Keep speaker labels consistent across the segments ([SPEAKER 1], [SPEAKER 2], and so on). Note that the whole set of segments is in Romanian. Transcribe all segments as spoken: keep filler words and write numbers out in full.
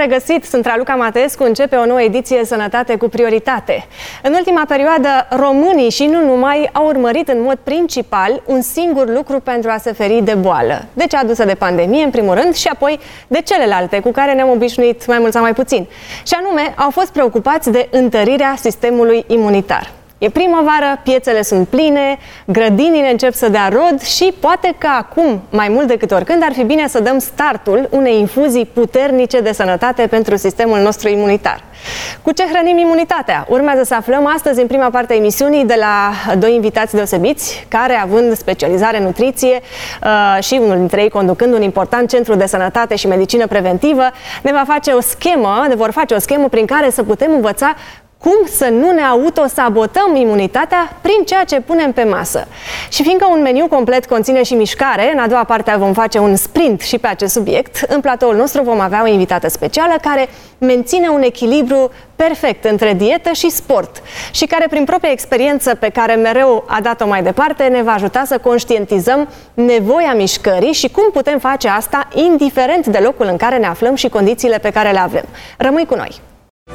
[SPEAKER 1] regăsit! Sunt Raluca Mateescu, începe o nouă ediție Sănătate cu prioritate. În ultima perioadă, românii și nu numai au urmărit în mod principal un singur lucru pentru a se feri de boală. De cea adusă de pandemie, în primul rând, și apoi de celelalte cu care ne-am obișnuit mai mult sau mai puțin. Și anume, au fost preocupați de întărirea sistemului imunitar. E primăvară, piețele sunt pline, grădinile încep să dea rod și poate că acum, mai mult decât oricând, ar fi bine să dăm startul unei infuzii puternice de sănătate pentru sistemul nostru imunitar. Cu ce hrănim imunitatea? Urmează să aflăm astăzi în prima parte a emisiunii de la doi invitați deosebiți, care, având specializare în nutriție și unul dintre ei conducând un important centru de sănătate și medicină preventivă, ne va face o schemă, ne vor face o schemă prin care să putem învăța cum să nu ne autosabotăm imunitatea prin ceea ce punem pe masă. Și fiindcă un meniu complet conține și mișcare, în a doua parte vom face un sprint și pe acest subiect. În platoul nostru vom avea o invitată specială care menține un echilibru perfect între dietă și sport și care, prin propria experiență pe care mereu a dat-o mai departe, ne va ajuta să conștientizăm nevoia mișcării și cum putem face asta indiferent de locul în care ne aflăm și condițiile pe care le avem. Rămâi cu noi!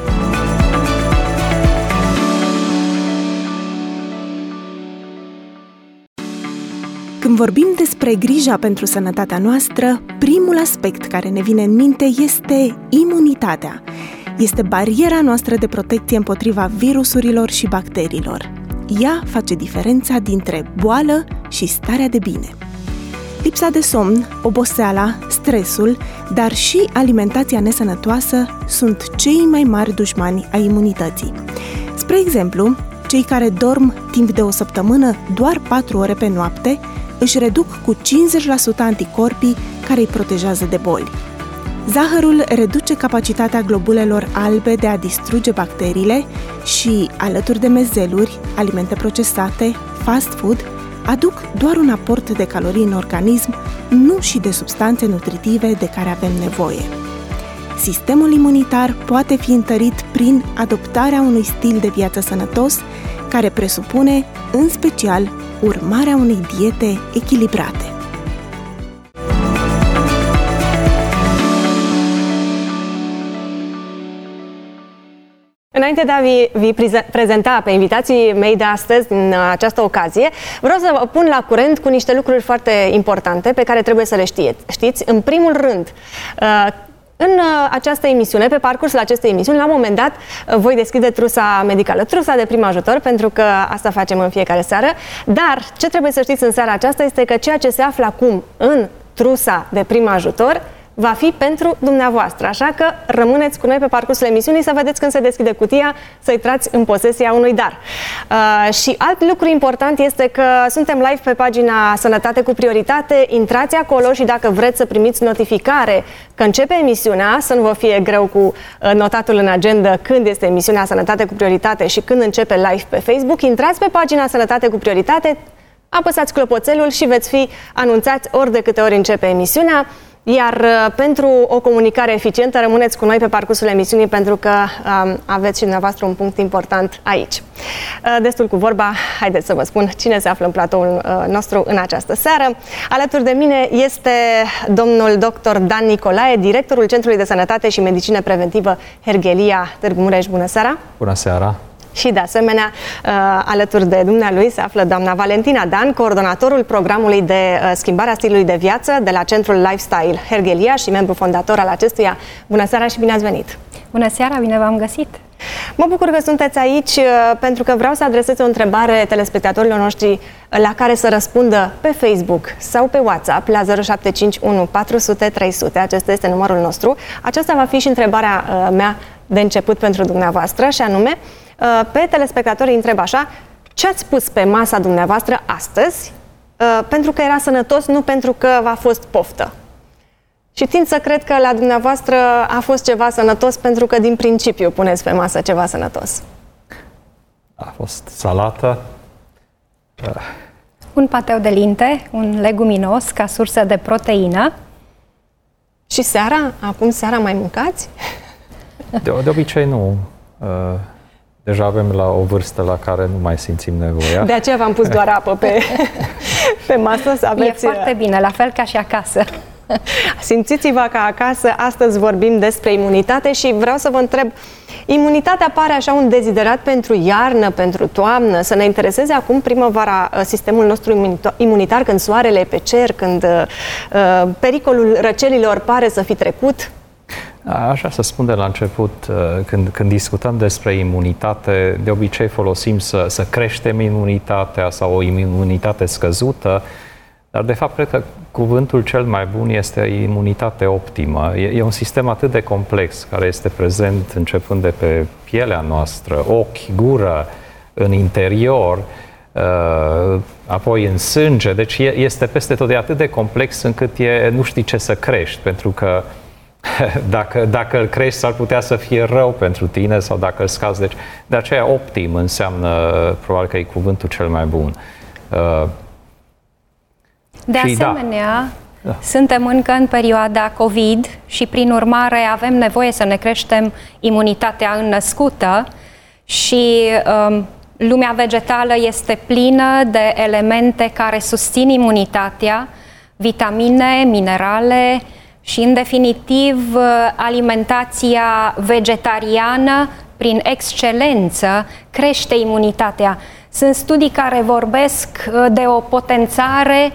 [SPEAKER 2] Când vorbim despre grija pentru sănătatea noastră, primul aspect care ne vine în minte este imunitatea. Este bariera noastră de protecție împotriva virusurilor și bacteriilor. Ea face diferența dintre boală și starea de bine. Lipsa de somn, oboseala, stresul, dar și alimentația nesănătoasă sunt cei mai mari dușmani ai imunității. Spre exemplu, cei care dorm timp de o săptămână doar patru ore pe noapte își reduc cu cincizeci la sută anticorpii care îi protejează de boli. Zahărul reduce capacitatea globulelor albe de a distruge bacteriile și, alături de mezeluri, alimente procesate, fast food, aduc doar un aport de calorii în organism, nu și de substanțe nutritive de care avem nevoie. Sistemul imunitar poate fi întărit prin adoptarea unui stil de viață sănătos, care presupune, în special, urmarea unei diete echilibrate.
[SPEAKER 1] Înainte de a vi, vi prezenta pe invitații mei de astăzi în această ocazie, vreau să vă pun la curent cu niște lucruri foarte importante pe care trebuie să le știți. Știți, în primul rând, în această emisiune, pe parcursul acestei emisiuni, la un moment dat, voi deschide trusa medicală, trusa de prim ajutor, pentru că asta facem în fiecare seară. Dar ce trebuie să știți în seara aceasta este că ceea ce se află acum în trusa de prim ajutor va fi pentru dumneavoastră. Așa că rămâneți cu noi pe parcursul emisiunii să vedeți când se deschide cutia, să intrați în posesia unui dar. Uh, și alt lucru important este că suntem live pe pagina Sănătate cu prioritate. Intrați acolo și dacă vreți să primiți notificare că începe emisiunea, să nu vă fie greu cu notatul în agenda când este emisiunea Sănătate cu prioritate și când începe live pe Facebook, intrați pe pagina Sănătate cu prioritate, apăsați clopoțelul și veți fi anunțați ori de câte ori începe emisiunea. Iar uh, pentru o comunicare eficientă, rămâneți cu noi pe parcursul emisiunii, pentru că um, aveți și dumneavoastră un punct important aici. Uh, destul cu vorba, haideți să vă spun cine se află în platoul uh, nostru în această seară. Alături de mine este domnul doctor Dan Nicolae, directorul Centrului de Sănătate și Medicină Preventivă Herghelia Târgu Mureș. Bună seara!
[SPEAKER 3] Bună seara!
[SPEAKER 1] Și, de asemenea, alături de dumnealui se află doamna Valentina Dan, coordonatorul programului de schimbare a stilului de viață de la Centrul Lifestyle Herghelia și membru fondator al acestuia. Bună seara și bine ați venit!
[SPEAKER 4] Bună seara, bine v-am găsit!
[SPEAKER 1] Mă bucur că sunteți aici pentru că vreau să adresez o întrebare telespectatorilor noștri la care să răspundă pe Facebook sau pe WhatsApp la zero șapte cinci unu patru zero zero trei zero zero. Acesta este numărul nostru. Aceasta va fi și întrebarea mea de început pentru dumneavoastră, și anume, pe telespectatori întreb așa: ce ați pus pe masa dumneavoastră astăzi pentru că era sănătos, nu pentru că v-a fost poftă? Și tind să cred că la dumneavoastră a fost ceva sănătos pentru că din principiu puneți pe masă ceva sănătos.
[SPEAKER 3] A fost salată.
[SPEAKER 4] Un pateu de linte, un leguminos ca sursă de proteină.
[SPEAKER 1] Și seara? Acum seara mai mâncați?
[SPEAKER 3] De, de obicei nu. Deja avem la o vârstă la care nu mai simțim nevoia.
[SPEAKER 1] De aceea v-am pus doar apă pe, pe masă să aveți...
[SPEAKER 4] E foarte bine, la fel ca și acasă.
[SPEAKER 1] Simțiți-vă ca acasă, astăzi vorbim despre imunitate și vreau să vă întreb, imunitatea pare așa un deziderat pentru iarnă, pentru toamnă, să ne intereseze acum primăvara sistemul nostru imunitar, când soarele e pe cer, când uh, pericolul răcelilor pare să fi trecut?
[SPEAKER 3] Așa să spun de la început, când, când discutăm despre imunitate, de obicei folosim să, să creștem imunitatea sau o imunitate scăzută, dar de fapt cred că cuvântul cel mai bun este imunitate optimă. E, e un sistem atât de complex care este prezent începând de pe pielea noastră, ochi, gură, în interior, apoi în sânge, deci este peste tot, e atât de complex încât e, nu știi ce să crești, pentru că Dacă, dacă îl crești, s-ar putea să fie rău pentru tine sau dacă îl scazi. Deci, de aceea, optim înseamnă, probabil că e cuvântul cel mai bun.
[SPEAKER 4] De asemenea, da. suntem încă în perioada COVID și, prin urmare, avem nevoie să ne creștem imunitatea înnăscută și um, lumea vegetală este plină de elemente care susțin imunitatea, vitamine, minerale, și, în definitiv, alimentația vegetariană, prin excelență, crește imunitatea. Sunt studii care vorbesc de o potențare,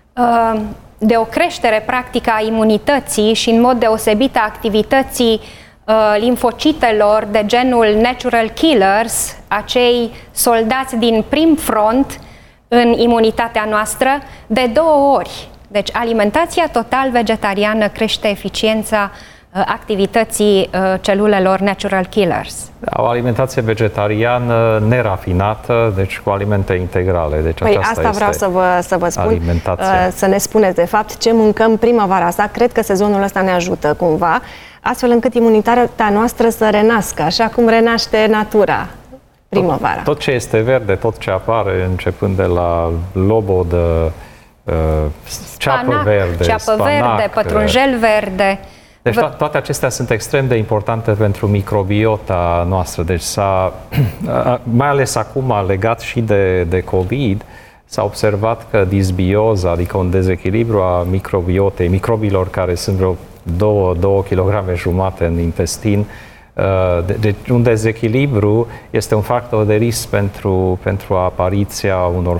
[SPEAKER 4] de o creștere practică a imunității și, în mod deosebit, a activității limfocitelor de genul natural killers, acei soldați din prim front în imunitatea noastră, de două ori. Deci, alimentația total vegetariană crește eficiența uh, activității uh, celulelor natural killers.
[SPEAKER 3] O alimentație vegetariană nerafinată, deci cu alimente integrale. Deci
[SPEAKER 1] păi asta vreau să vă, să vă spun, uh, să ne spuneți de fapt ce mâncăm primăvara asta. Cred că sezonul ăsta ne ajută cumva, astfel încât imunitatea noastră să renască, așa cum renaște natura primăvara.
[SPEAKER 3] Tot, tot ce este verde, tot ce apare, începând de la lobodă, Uh, ceapă
[SPEAKER 4] spanac,
[SPEAKER 3] verde,
[SPEAKER 4] ceapă
[SPEAKER 3] spanac,
[SPEAKER 4] verde, pătrunjel verde.
[SPEAKER 3] Deci to- toate acestea sunt extrem de importante pentru microbiota noastră. Deci s-a, mai ales acum legat și de, de COVID, s-a observat că disbioza, adică un dezechilibru a microbiotei, microbilor care sunt vreo două kilograme jumate în intestin, deci un dezechilibru este un factor de risc pentru, pentru apariția unor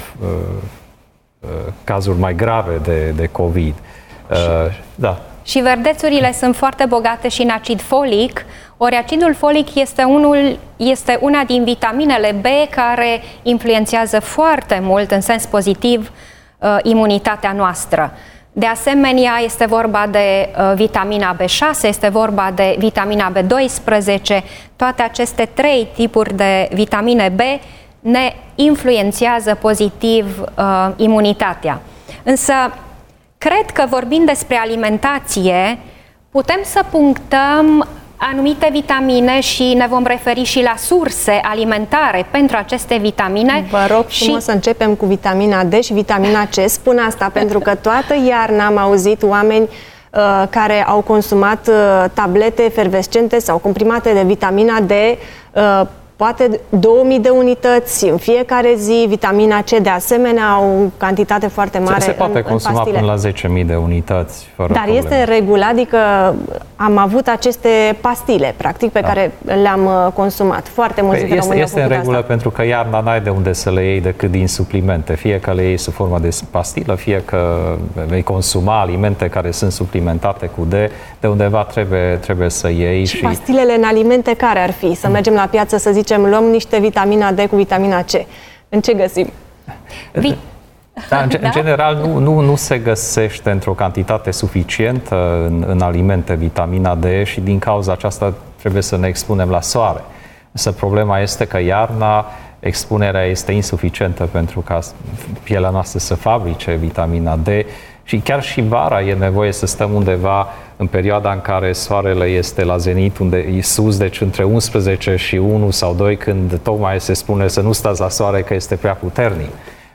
[SPEAKER 3] cazuri mai grave de, de COVID. Uh, da.
[SPEAKER 4] Și verdețurile sunt foarte bogate și în acid folic, ori acidul folic este, unul, este una din vitaminele B care influențează foarte mult, în sens pozitiv, uh, imunitatea noastră. De asemenea, este vorba de uh, vitamina B șase, este vorba de vitamina B doisprezece, toate aceste trei tipuri de vitamine B ne influențează pozitiv uh, imunitatea. Însă, cred că vorbind despre alimentație, putem să punctăm anumite vitamine și ne vom referi și la surse alimentare pentru aceste vitamine.
[SPEAKER 1] Vă rog
[SPEAKER 4] și...
[SPEAKER 1] frumos să începem cu vitamina D și vitamina C. Spun asta pentru că toată iarna am auzit oameni uh, care au consumat uh, tablete efervescente sau comprimate de vitamina D, uh, poate două mii de unități în fiecare zi, vitamina C de asemenea, o cantitate foarte mare.
[SPEAKER 3] Se, se poate
[SPEAKER 1] în,
[SPEAKER 3] consuma
[SPEAKER 1] în
[SPEAKER 3] până la zece mii de unități, fără
[SPEAKER 1] Dar
[SPEAKER 3] probleme.
[SPEAKER 1] este regulă, adică am avut aceste pastile, practic, pe da. care le-am consumat. Foarte mulți
[SPEAKER 3] păi
[SPEAKER 1] dintre
[SPEAKER 3] este,
[SPEAKER 1] români
[SPEAKER 3] este în regulă asta. Pentru că iarna n-ai de unde să le iei decât din suplimente. Fie că le iei sub formă de pastilă, fie că vei consuma alimente care sunt suplimentate cu D, de undeva trebuie, trebuie să iei.
[SPEAKER 1] Și,
[SPEAKER 3] și
[SPEAKER 1] pastilele în alimente care ar fi? Să mergem la piață, să zicem, luăm niște vitamina D cu vitamina C. În ce găsim?
[SPEAKER 3] Vi- Da, în, da? în general nu, nu, nu se găsește într-o cantitate suficientă în, în alimente vitamina D și din cauza aceasta trebuie să ne expunem la soare. Însă problema este că iarna expunerea este insuficientă pentru ca pielea noastră să fabrice vitamina D și chiar și vara e nevoie să stăm undeva în perioada în care soarele este la zenit, unde e sus, deci între unsprezece și unu sau doi, când tocmai se spune să nu stați la soare că este prea puternic.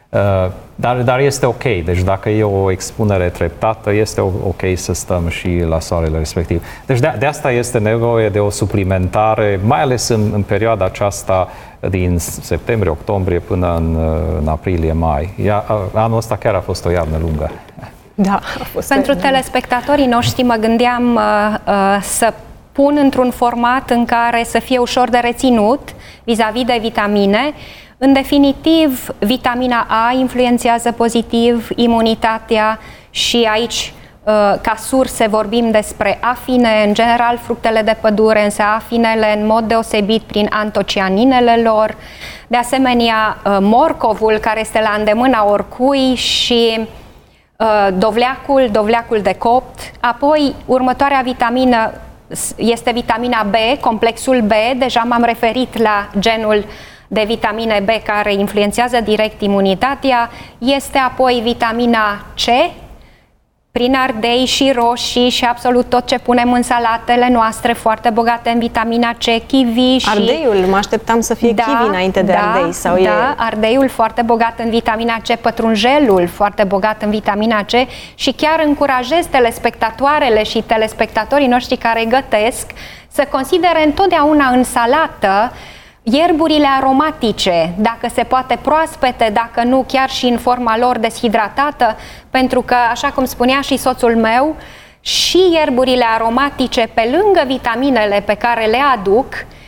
[SPEAKER 3] Dar, dar este ok, deci dacă e o expunere treptată, este ok să stăm și la soarele respectiv. Deci de, de asta este nevoie de o suplimentare, mai ales în, în perioada aceasta din septembrie, octombrie până în, în aprilie, mai. Ia, anul ăsta chiar a fost o iarnă lungă.
[SPEAKER 1] Da, a fost
[SPEAKER 4] Pentru
[SPEAKER 1] fain.
[SPEAKER 4] telespectatorii noștri mă gândeam uh, uh, să pun într-un format în care să fie ușor de reținut vis-a-vis de vitamine. În definitiv, vitamina A influențează pozitiv imunitatea și aici, ca surse, vorbim despre afine, în general fructele de pădure, însă afinele în mod deosebit prin antocianinele lor. De asemenea, morcovul, care este la îndemâna oricui, și dovleacul, dovleacul de copt. Apoi, următoarea vitamină este vitamina B, complexul B. Deja m-am referit la genul de vitamine B care influențează direct imunitatea. Este apoi vitamina C, prin ardei și roșii și absolut tot ce punem în salatele noastre, foarte bogate în vitamina C, kiwi și...
[SPEAKER 1] Ardeiul, mă așteptam să fie
[SPEAKER 4] da,
[SPEAKER 1] kiwi înainte de
[SPEAKER 4] da,
[SPEAKER 1] ardei. Sau
[SPEAKER 4] da,
[SPEAKER 1] e...
[SPEAKER 4] ardeiul foarte bogat în vitamina C, pătrunjelul foarte bogat în vitamina C și chiar încurajez telespectatoarele și telespectatorii noștri care gătesc să considere întotdeauna în salată ierburile aromatice, dacă se poate proaspete, dacă nu chiar și în forma lor deshidratată, pentru că, așa cum spunea și soțul meu, și ierburile aromatice, pe lângă vitaminele pe care le aduc,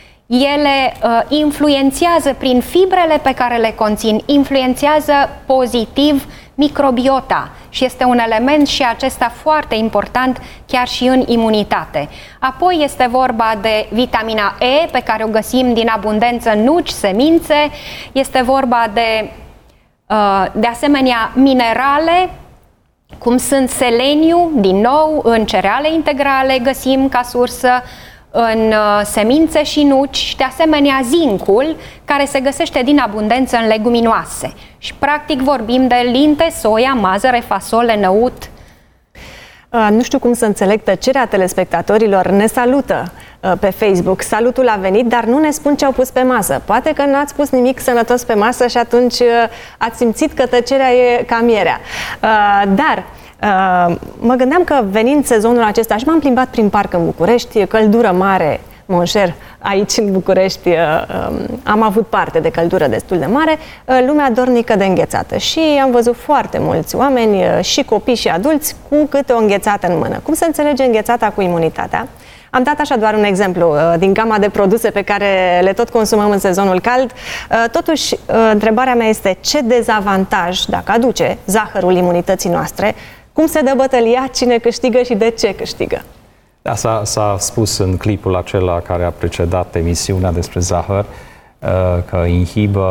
[SPEAKER 4] ele uh, influențează prin fibrele pe care le conțin, influențează pozitiv microbiota și este un element și acesta foarte important chiar și în imunitate. Apoi este vorba de vitamina E, pe care o găsim din abundență în nuci, semințe, este vorba de uh, de asemenea minerale, cum sunt seleniu, din nou, în cereale integrale găsim ca sursă, în semințe și nuci, și de asemenea zincul, care se găsește din abundență în leguminoase. Și practic vorbim de linte, soia, mazăre, fasole, năut.
[SPEAKER 1] Uh, nu știu cum să înțeleg tăcerea telespectatorilor. Ne salută uh, pe Facebook. Salutul a venit, dar nu ne spun ce au pus pe masă. Poate că n-ați pus nimic sănătos pe masă și atunci uh, ați simțit că tăcerea e ca mierea. Uh, dar Uh, mă gândeam că venind sezonul acesta și m-am plimbat prin parc în București, căldură mare, Monșer, aici în București uh, um, am avut parte de căldură destul de mare, uh, lumea dornică de înghețată și am văzut foarte mulți oameni, uh, și copii și adulți, cu câte o înghețată în mână. Cum se înțelege înghețata cu imunitatea? Am dat așa doar un exemplu uh, din gama de produse pe care le tot consumăm în sezonul cald. Uh, totuși, uh, întrebarea mea este ce dezavantaj, dacă aduce zahărul imunității noastre, cum se dă bătălia, cine câștigă și de ce câștigă?
[SPEAKER 3] Da, s-a, s-a spus în clipul acela care a precedat emisiunea despre zahăr că inhibă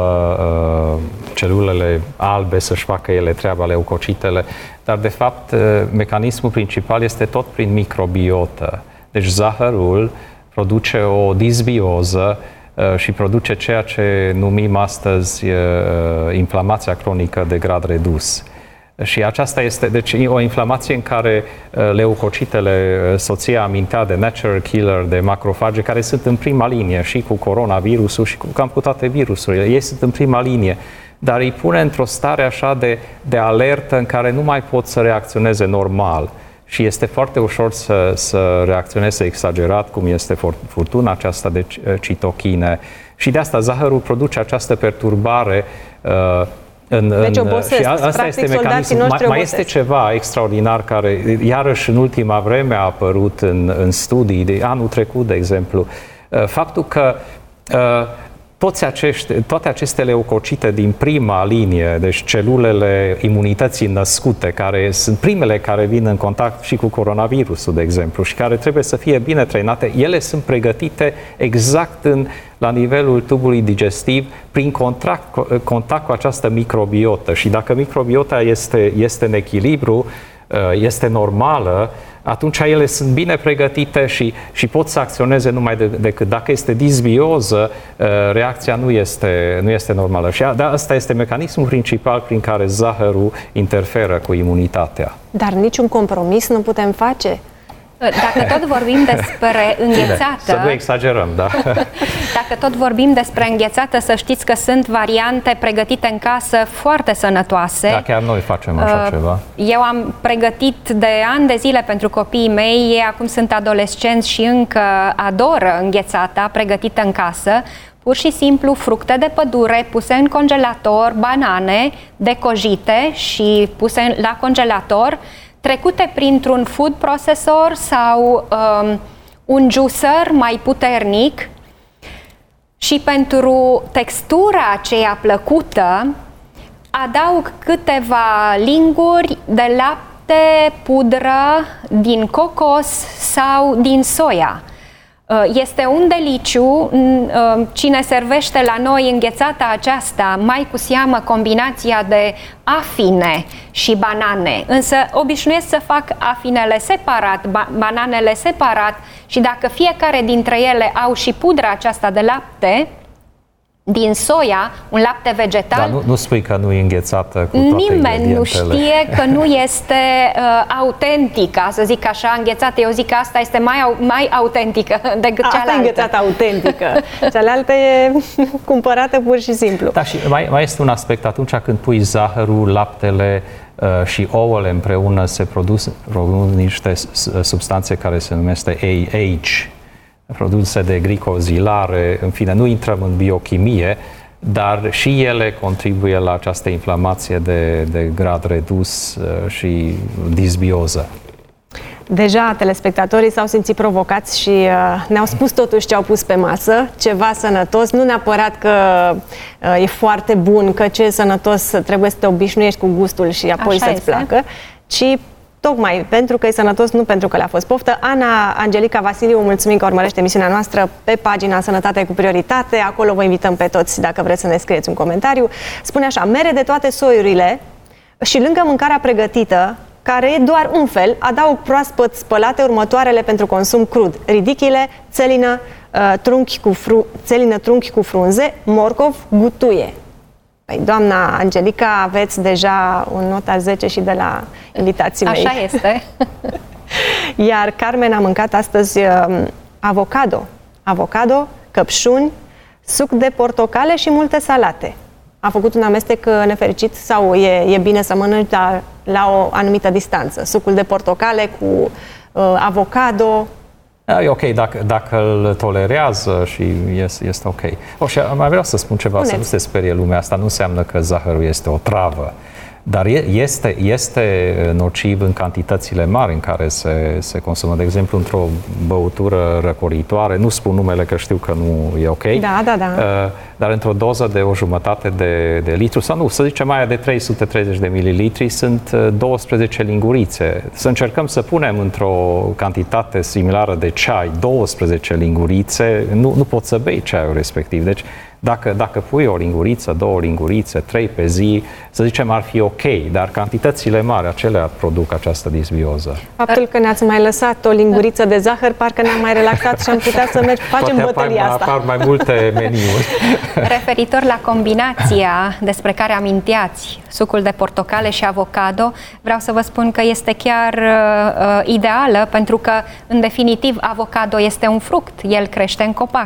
[SPEAKER 3] celulele albe să-și facă ele treaba, leucocitele, dar de fapt mecanismul principal este tot prin microbiotă. Deci zahărul produce o disbioză și produce ceea ce numim astăzi inflamația cronică de grad redus. Și aceasta este, deci, o inflamație în care leucocitele, soția amintea de natural killer, de macrofage, care sunt în prima linie și cu coronavirusul și cu, cam cu toate virusurile. Ei sunt în prima linie, dar îi pune într-o stare așa de, de alertă în care nu mai pot să reacționeze normal. Și este foarte ușor să, să reacționeze exagerat, cum este furtuna aceasta de citochine. Și de asta zahărul produce această perturbare uh, În,
[SPEAKER 1] deci
[SPEAKER 3] în,
[SPEAKER 1] obosesc,
[SPEAKER 3] și asta
[SPEAKER 1] practic,
[SPEAKER 3] este mecanismul. Mai, mai este ceva extraordinar care, iarăși, în ultima vreme a apărut în, în studii, de anul trecut, de exemplu, faptul că toți acești, toate aceste leucocite din prima linie, deci celulele imunității născute, care sunt primele care vin în contact și cu coronavirusul, de exemplu, și care trebuie să fie bine treinate, ele sunt pregătite exact în, la nivelul tubului digestiv, prin contact, contact cu această microbiotă. Și dacă microbiota este, este în echilibru, este normală, atunci ele sunt bine pregătite și, și pot să acționeze numai de, decât dacă este disbioză, reacția nu este, nu este normală. Și a, da, asta este mecanismul principal prin care zahărul interferă cu imunitatea.
[SPEAKER 1] Dar niciun compromis nu putem face?
[SPEAKER 4] Dacă tot vorbim despre înghețată...
[SPEAKER 3] Să nu exagerăm, da.
[SPEAKER 4] Dacă tot vorbim despre înghețată, să știți că sunt variante pregătite în casă foarte sănătoase.
[SPEAKER 3] Da, chiar noi facem așa uh, ceva.
[SPEAKER 4] Eu am pregătit de ani de zile pentru copiii mei, ei acum sunt adolescenți și încă adoră înghețata pregătită în casă. Pur și simplu fructe de pădure puse în congelator, banane decojite și puse la congelator, trecute printr-un food processor sau um, un juicer mai puternic, și pentru textura aceea plăcută adaug câteva linguri de lapte, pudră din cocos sau din soia. Este un deliciu. Cine servește la noi înghețata aceasta, mai cu seamă combinația de afine și banane, însă obișnuiesc să fac afinele separat, bananele separat, și dacă fiecare dintre ele au și pudra aceasta de lapte din soia, un lapte vegetal.
[SPEAKER 3] Dar nu, nu spui că nu e înghețată cu toate
[SPEAKER 4] Nimeni nu știe că nu este uh, autentică, să zic așa, înghețată. Eu zic că asta este mai, mai autentică decât
[SPEAKER 1] asta
[SPEAKER 4] cealaltă.
[SPEAKER 1] Asta e înghețată autentică. Cealaltă e cumpărată pur și simplu.
[SPEAKER 3] Da, și mai, mai este un aspect. Atunci când pui zahărul, laptele uh, și ouăle împreună, se produc, produc niște substanțe care se numesc A H, produse de glicosilare, în fine, nu intrăm în biochimie, dar și ele contribuie la această inflamație de, de grad redus uh, și disbioză.
[SPEAKER 1] Deja telespectatorii s-au simțit provocați și uh, ne-au spus totuși ce au pus pe masă, ceva sănătos, nu neapărat că uh, e foarte bun, că ce e sănătos trebuie să te obișnuiești cu gustul și apoi
[SPEAKER 4] Așa
[SPEAKER 1] să-ți
[SPEAKER 4] este.
[SPEAKER 1] placă, ci tocmai pentru că e sănătos, nu pentru că le-a fost poftă. Ana Angelica Vasiliu, mulțumim că urmărește emisiunea noastră pe pagina Sănătate cu Prioritate. Acolo vă invităm pe toți, dacă vreți să ne scrieți un comentariu. Spune așa: mere de toate soiurile și lângă mâncarea pregătită, care e doar un fel, adaug proaspăt spălate următoarele pentru consum crud: ridichile, țelină, trunchi cu, fru, țelină, trunchi cu frunze, morcov, gutuie. Păi, doamna Angelica, aveți deja un not al zece și de la invitații mei.
[SPEAKER 4] Așa este.
[SPEAKER 1] Iar Carmen a mâncat astăzi uh, avocado, avocado, căpșuni, suc de portocale și multe salate. A făcut un amestec nefericit sau e, e bine să mănânci la, la o anumită distanță? Sucul de portocale cu uh, avocado.
[SPEAKER 3] E ok, dacă, dacă îl tolerează și este, este ok. O, și mai vreau să spun ceva, Puneți. Să nu se sperie lumea asta, nu înseamnă că zahărul este o travă, dar este, este nociv în cantitățile mari în care se, se consumă. De exemplu, într-o băutură răcoritoare, nu spun numele că știu că nu e ok,
[SPEAKER 1] da, da, da.
[SPEAKER 3] dar într-o doză de o jumătate de, de litru, sau nu, să zicem aia de trei sute treizeci de mililitri, sunt douăsprezece lingurițe. Să încercăm să punem într-o cantitate similară de ceai douăsprezece lingurițe, nu, nu poți să bei ceaiul respectiv. Deci, Dacă, dacă pui o linguriță, două lingurițe, trei pe zi, să zicem, ar fi ok, dar cantitățile mari, acelea produc această disbioză.
[SPEAKER 1] Faptul că ne-ați mai lăsat o linguriță de zahăr, parcă ne-am mai relaxat și am putea să mergem, facem
[SPEAKER 3] Poate
[SPEAKER 1] bătălia
[SPEAKER 3] apar,
[SPEAKER 1] asta.
[SPEAKER 3] apar mai multe meniuri.
[SPEAKER 4] Referitor la combinația despre care aminteați, sucul de portocale și avocado, vreau să vă spun că este chiar uh, ideală, pentru că, în definitiv, avocado este un fruct, el crește în copac.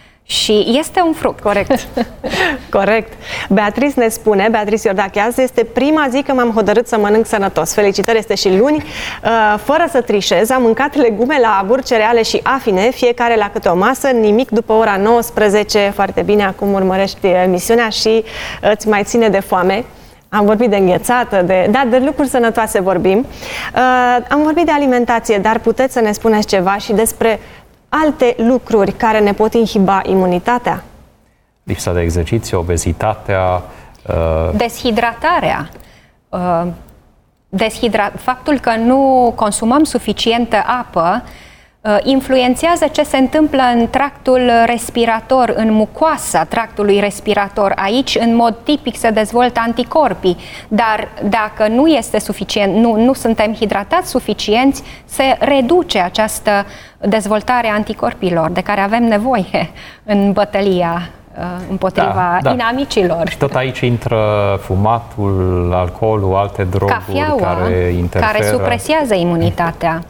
[SPEAKER 4] Și este un fruct.
[SPEAKER 1] Corect. Corect. Beatrice ne spune, Beatrice Iordache, azi este prima zi că m-am hotărât să mănânc sănătos. Felicitări, este și luni. Fără să trișez, am mâncat legume, laburi, cereale și afine, fiecare la câte o masă, nimic după ora nouăsprezece. Foarte bine, acum urmărești emisiunea și îți mai ține de foame. Am vorbit de înghețată, de, da, de lucruri sănătoase vorbim. Uh, am vorbit de alimentație, dar puteți să ne spuneți ceva și despre alte lucruri care ne pot inhiba imunitatea?
[SPEAKER 3] Lipsa de exercițiu, obezitatea...
[SPEAKER 4] Uh... Deshidratarea. Uh, deshidra... Faptul că nu consumăm suficientă apă uh, influențează ce se întâmplă în tractul respirator, în mucoasa tractului respirator. Aici, în mod tipic, se dezvoltă anticorpii, dar dacă nu este suficient, nu, nu suntem hidratați suficienți, se reduce această dezvoltare a anticorpilor de care avem nevoie în bătălia împotriva da, da. inamicilor.
[SPEAKER 3] Și tot aici intră fumatul, alcoolul, alte droguri
[SPEAKER 4] Cafeaua,
[SPEAKER 3] care interferă.
[SPEAKER 4] Care supresează imunitatea.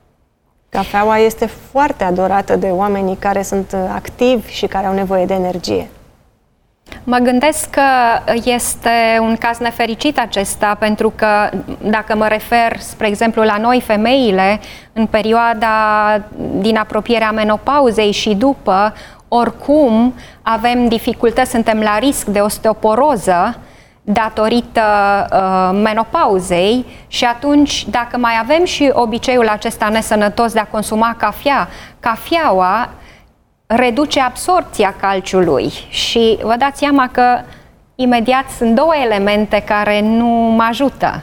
[SPEAKER 1] Cafeaua este foarte adorată de oamenii care sunt activi și care au nevoie de energie.
[SPEAKER 4] Mă gândesc că este un caz nefericit acesta, pentru că dacă mă refer, spre exemplu, la noi, femeile, în perioada din apropierea menopauzei și după, oricum avem dificultăți, suntem la risc de osteoporoză, datorită uh, menopauzei și atunci, dacă mai avem și obiceiul acesta nesănătos de a consuma cafea, cafeaua reduce absorpția calciului și vă dați seama că imediat sunt două elemente care nu mă ajută.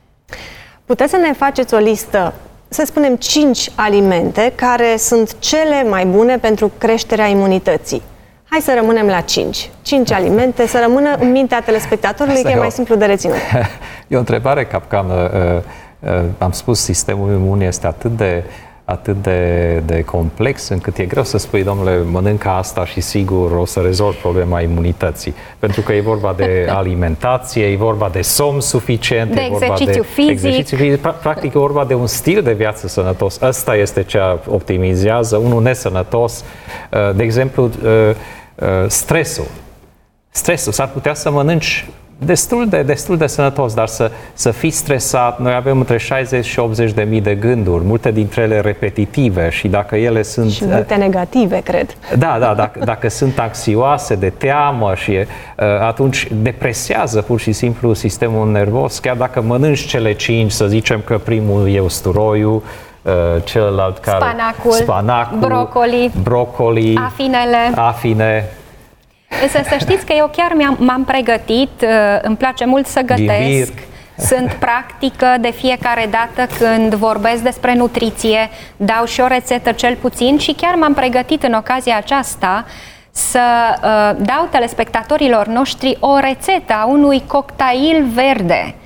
[SPEAKER 1] Puteți să ne faceți o listă, să spunem cinci alimente care sunt cele mai bune pentru creșterea imunității? Hai să rămânem la cinci. cinci alimente, să rămână în mintea telespectatorului, că e mai simplu de reținut.
[SPEAKER 3] E o întrebare capcană. Am spus, sistemul imun este atât de, atât de, de complex încât e greu să spui, domnule, mănâncă asta și sigur o să rezolvi problema imunității. Pentru că e vorba de alimentație, e vorba de somn suficient,
[SPEAKER 4] de
[SPEAKER 3] e vorba
[SPEAKER 4] exercițiu
[SPEAKER 3] de
[SPEAKER 4] fizic.
[SPEAKER 3] exercițiu fizic. Practic e vorba de un stil de viață sănătos. Ăsta este ce optimizează. Unul nesănătos, de exemplu, stresul. Stresul. S-ar putea să mănânci destul de, destul de sănătos, dar să, să fii stresat. Noi avem între șaizeci și optzeci de mii de gânduri, multe dintre ele repetitive și dacă ele sunt...
[SPEAKER 1] Și multe negative, cred.
[SPEAKER 3] Da, da, dacă, dacă sunt anxioase, de teamă și atunci depresează pur și simplu sistemul nervos, chiar dacă mănânci cele cinci, să zicem că primul e usturoiul, celălalt care...
[SPEAKER 4] Spanacul,
[SPEAKER 3] spanacul
[SPEAKER 4] brocoli,
[SPEAKER 3] brocoli,
[SPEAKER 4] afinele.
[SPEAKER 3] afine.
[SPEAKER 4] Însă să știți că eu chiar m-am pregătit, îmi place mult să gătesc, Ghimbir. Sunt practică de fiecare dată când vorbesc despre nutriție, dau și o rețetă cel puțin și chiar m-am pregătit în ocazia aceasta să uh, dau telespectatorilor noștri o rețetă a unui cocktail verde,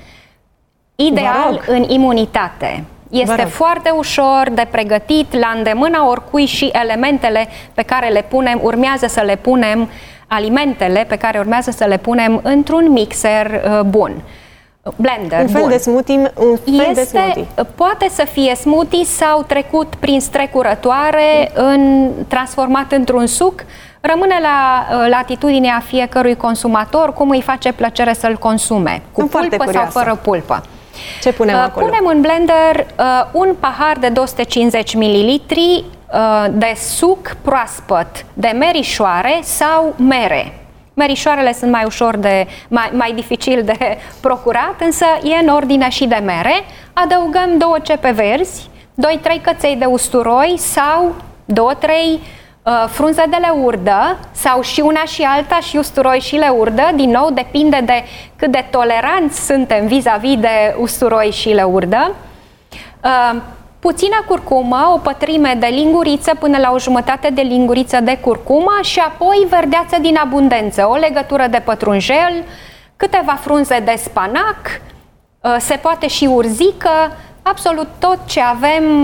[SPEAKER 4] ideal în imunitate. Este foarte ușor de pregătit, la îndemâna oricui și elementele pe care le punem, urmează să le punem, alimentele pe care urmează să le punem într-un mixer uh, bun. Blender
[SPEAKER 1] un fel
[SPEAKER 4] bun.
[SPEAKER 1] de smoothie, un fel
[SPEAKER 4] este,
[SPEAKER 1] de smoothie.
[SPEAKER 4] Poate să fie smoothie sau trecut prin strecurătoare, în, transformat într-un suc. Rămâne la uh, latitudinea fiecărui consumator cum îi face plăcere să-l consume, cu
[SPEAKER 1] Sunt
[SPEAKER 4] pulpă sau fără pulpă.
[SPEAKER 1] Ce punem
[SPEAKER 4] uh,
[SPEAKER 1] acolo?
[SPEAKER 4] Punem în blender uh, un pahar de două sute cincizeci de mililitri uh, de suc proaspăt, de merișoare sau mere. Merișoarele sunt mai ușor de, mai, mai dificil de procurat, însă e în ordine și de mere. Adăugăm două cepe verzi, doi trei căței de usturoi sau două trei uh, frunze de leurdă sau și una și alta, și usturoi și leurdă. Din nou, depinde de cât de toleranți suntem vis-a-vis de usturoi și leurdă. Uh, Puțină curcumă, o pătrime de linguriță până la o jumătate de linguriță de curcumă și apoi verdeață din abundență, o legătură de pătrunjel, câteva frunze de spanac, se poate și urzică, absolut tot ce avem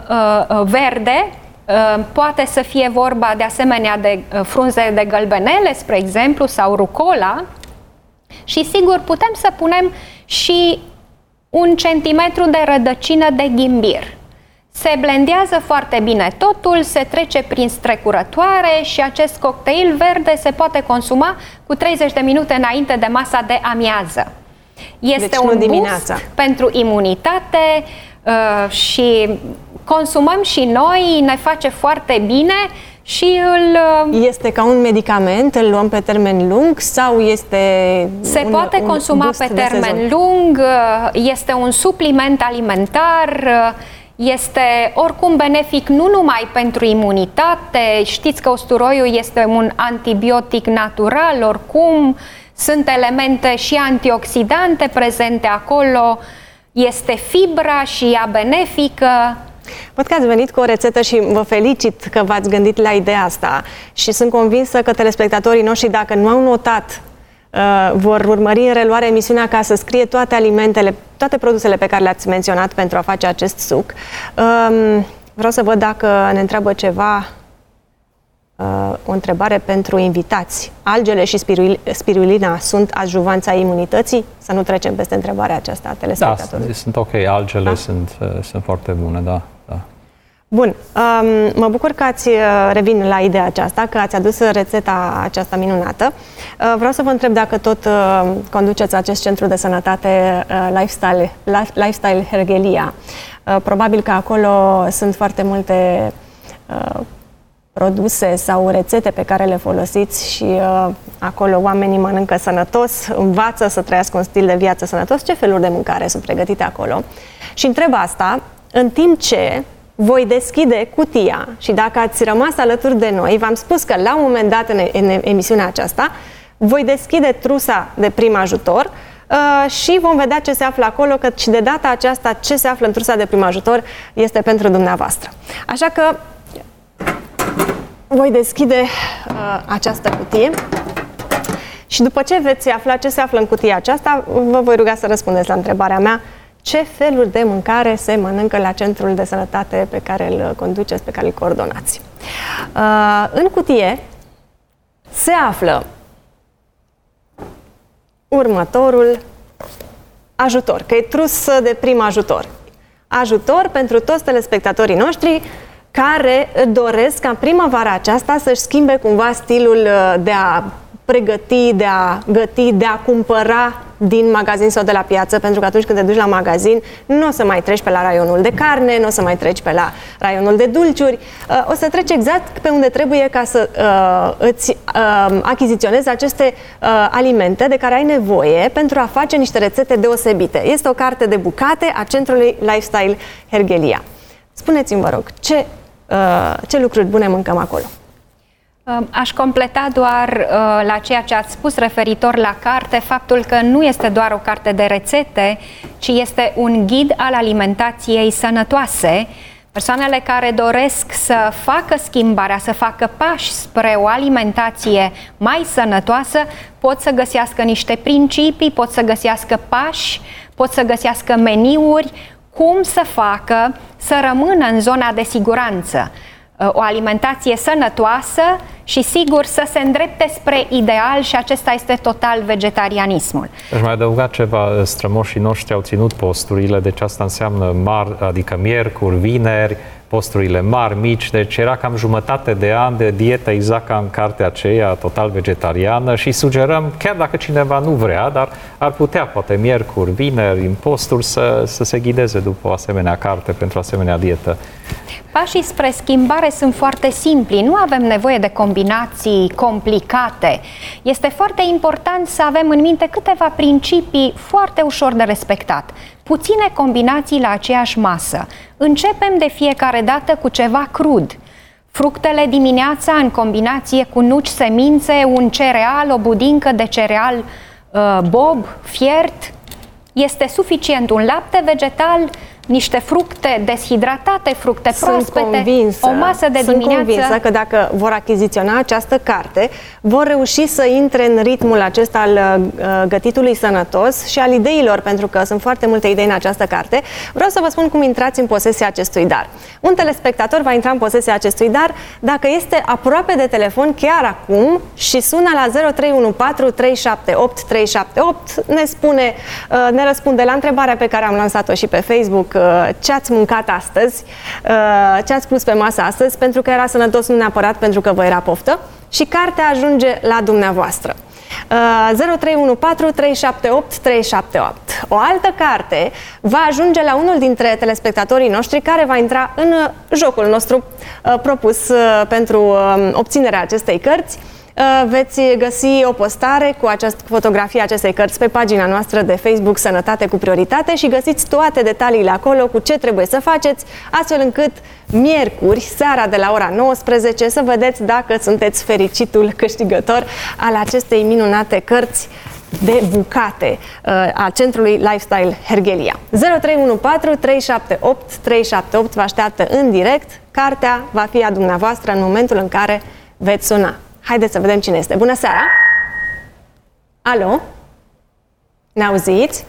[SPEAKER 4] verde. Poate să fie vorba de asemenea de frunze de gălbenele, spre exemplu, sau rucola. Și sigur putem să punem și un centimetru de rădăcină de ghimbir. Se blendează foarte bine totul, se trece prin strecurătoare și acest cocktail verde se poate consuma cu treizeci de minute înainte de masa de amiază. Este
[SPEAKER 1] deci
[SPEAKER 4] un
[SPEAKER 1] dimineața.
[SPEAKER 4] boost pentru imunitate uh, și consumăm și noi, ne face foarte bine și îl...
[SPEAKER 1] Este ca un medicament, îl luăm pe termen lung sau este
[SPEAKER 4] Se
[SPEAKER 1] un,
[SPEAKER 4] poate
[SPEAKER 1] un
[SPEAKER 4] consuma pe termen lung, este un supliment alimentar, este oricum benefic nu numai pentru imunitate, știți că usturoiul este un antibiotic natural, oricum sunt elemente și antioxidante prezente acolo, este fibra și ea benefică.
[SPEAKER 1] Văd că ați venit cu o rețetă și vă felicit că v-ați gândit la ideea asta și sunt convinsă că telespectatorii noștri, dacă nu au notat, uh, vor urmări în reluare emisiunea ca să scrie toate alimentele, toate produsele pe care le-ați menționat pentru a face acest suc. Um, vreau să văd dacă ne întreabă ceva, uh, o întrebare pentru invitați. Algele și spirulina sunt adjuvanța imunității? Să nu trecem peste întrebarea aceasta a telespectatorului.
[SPEAKER 3] Da, sunt ok. Algele da? sunt, uh, sunt foarte bune, da. da.
[SPEAKER 1] Bun, um, mă bucur că ați, revin la ideea aceasta, că ați adus rețeta aceasta minunată. Uh, vreau să vă întreb dacă tot uh, conduceți acest centru de sănătate uh, Lifestyle, Lifestyle Hergelia. Uh, probabil că acolo sunt foarte multe uh, produse sau rețete pe care le folosiți și uh, acolo oamenii mănâncă sănătos, învață să trăiască un stil de viață sănătos, ce feluri de mâncare sunt pregătite acolo. Și întreb asta în timp ce voi deschide cutia și dacă ați rămas alături de noi, v-am spus că la un moment dat în, în emisiunea aceasta voi deschide trusa de prim ajutor uh, și vom vedea ce se află acolo, că și de data aceasta ce se află în trusa de prim ajutor este pentru dumneavoastră. Așa că voi deschide uh, această cutie și după ce veți afla ce se află în cutia aceasta, vă voi ruga să răspundeți la întrebarea mea: ce feluri de mâncare se mănâncă la centrul de sănătate pe care îl conduceți, pe care îl coordonați? Uh, în cutie se află următorul ajutor, că e trusă de prim ajutor. Ajutor pentru toți telespectatorii noștri care doresc ca primăvara aceasta să-și schimbe cumva stilul de a pregăti, de a găti, de a cumpăra din magazin sau de la piață, pentru că atunci când te duci la magazin nu o să mai treci pe la raionul de carne, nu o să mai treci pe la raionul de dulciuri, o să treci exact pe unde trebuie ca să uh, îți uh, achiziționezi aceste uh, alimente de care ai nevoie pentru a face niște rețete deosebite. Este o carte de bucate a Centrului Lifestyle Herghelia. Spuneți-mi, vă rog, ce, uh, ce lucruri bune mâncăm acolo?
[SPEAKER 4] Aș completa doar uh, la ceea ce ați spus referitor la carte, faptul că nu este doar o carte de rețete, ci este un ghid al alimentației sănătoase. Persoanele care doresc să facă schimbarea, să facă pași spre o alimentație mai sănătoasă, pot să găsească niște principii, pot să găsească pași, pot să găsească meniuri, cum să facă să rămână în zona de siguranță. O alimentație sănătoasă și, sigur, să se îndrepte spre ideal, și acesta este total vegetarianismul.
[SPEAKER 3] Aș mai adăuga ceva: strămoșii noștri au ținut posturile, deci asta înseamnă mari, adică miercuri, vineri, posturile mari, mici, deci era cam jumătate de an de dietă exact ca în cartea aceea, total vegetariană, și sugerăm, chiar dacă cineva nu vrea, dar ar putea, poate miercuri, vineri, în posturi, să, să se ghideze după o asemenea carte pentru o asemenea dietă.
[SPEAKER 4] Pașii spre schimbare sunt foarte simpli, nu avem nevoie de combinații complicate. Este foarte important să avem în minte câteva principii foarte ușor de respectat. Puține combinații la aceeași masă. Începem de fiecare dată cu ceva crud. Fructele dimineața în combinație cu nuci, semințe, un cereal, o budincă de cereal uh, bob, fiert. Este suficient. Un lapte vegetal, niște fructe deshidratate, fructe
[SPEAKER 1] sunt
[SPEAKER 4] proaspete,
[SPEAKER 1] convinsă,
[SPEAKER 4] o masă de
[SPEAKER 1] sunt
[SPEAKER 4] dimineață.
[SPEAKER 1] convinsă că dacă vor achiziționa această carte, vor reuși să intre în ritmul acesta al uh, gătitului sănătos și al ideilor, pentru că sunt foarte multe idei în această carte. Vreau să vă spun cum intrați în posesia acestui dar. Un telespectator va intra în posesia acestui dar dacă este aproape de telefon chiar acum și sună la zero trei unu patru trei șapte opt trei șapte opt, ne spune, uh, ne răspunde la întrebarea pe care am lansat-o și pe Facebook: ce ați mâncat astăzi, ce ați pus pe masă astăzi, pentru că era sănătos, nu neapărat pentru că vă era poftă, și cartea ajunge la dumneavoastră. zero trei unu patru trei șapte opt trei șapte opt. O altă carte va ajunge la unul dintre telespectatorii noștri care va intra în jocul nostru propus pentru obținerea acestei cărți. Veți găsi o postare cu această fotografie acestei cărți pe pagina noastră de Facebook Sănătate cu Prioritate și găsiți toate detaliile acolo cu ce trebuie să faceți, astfel încât miercuri, seara de la ora nouăsprezece, să vedeți dacă sunteți fericitul câștigător al acestei minunate cărți de bucate a Centrului Lifestyle Herghelia. zero trei unu patru trei șapte opt trei șapte opt vă așteaptă în direct. Cartea va fi a dumneavoastră în momentul în care veți suna. Haideți să vedem cine este. Bună seara! Alo? Ne auziți?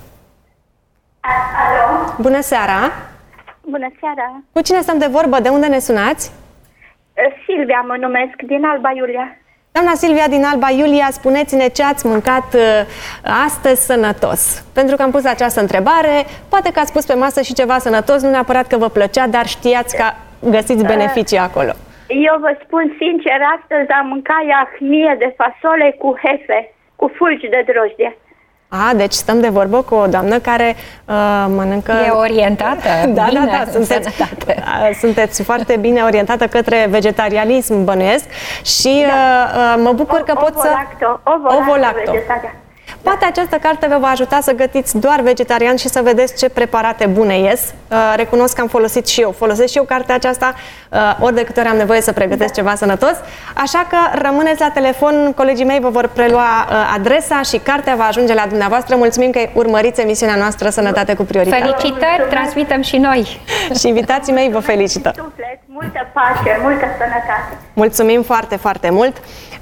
[SPEAKER 5] Alo?
[SPEAKER 1] Bună seara!
[SPEAKER 5] Bună seara!
[SPEAKER 1] Cu cine stăm de vorbă? De unde ne sunați?
[SPEAKER 5] Silvia mă numesc, din Alba Iulia.
[SPEAKER 1] Doamna Silvia din Alba Iulia, spuneți-ne ce ați mâncat astăzi sănătos. Pentru că am pus această întrebare, poate că ați pus pe masă și ceva sănătos, nu neapărat că vă plăcea, dar știați că găsiți beneficii acolo.
[SPEAKER 5] Eu vă spun sincer, astăzi am mâncat iahnie de fasole cu hefe, cu fulgi de drojdie.
[SPEAKER 1] A, deci stăm de vorbă cu o doamnă care uh, mănâncă...
[SPEAKER 4] E orientată,
[SPEAKER 1] da,
[SPEAKER 4] bine,
[SPEAKER 1] da, da, sunteți, sunteți foarte bine orientată către vegetarianism, bănuiesc, și da. uh, mă bucur că
[SPEAKER 5] o,
[SPEAKER 1] pot să...
[SPEAKER 5] Ovo-lacto,
[SPEAKER 1] Poate această carte vă va ajuta să gătiți doar vegetarian și să vedeți ce preparate bune ies. Recunosc că am folosit și eu. Folosesc și eu cartea aceasta ori de câte ori am nevoie să pregătesc ceva sănătos. Așa că rămâneți la telefon, colegii mei vă vor prelua adresa și cartea va ajunge la dumneavoastră. Mulțumim că urmăriți emisiunea noastră Sănătate cu Prioritate.
[SPEAKER 4] Felicitări, transmitem și noi.
[SPEAKER 1] Și invitații mei vă felicită.
[SPEAKER 5] Multă pace, multă sănătate.
[SPEAKER 1] Mulțumim foarte, foarte mult.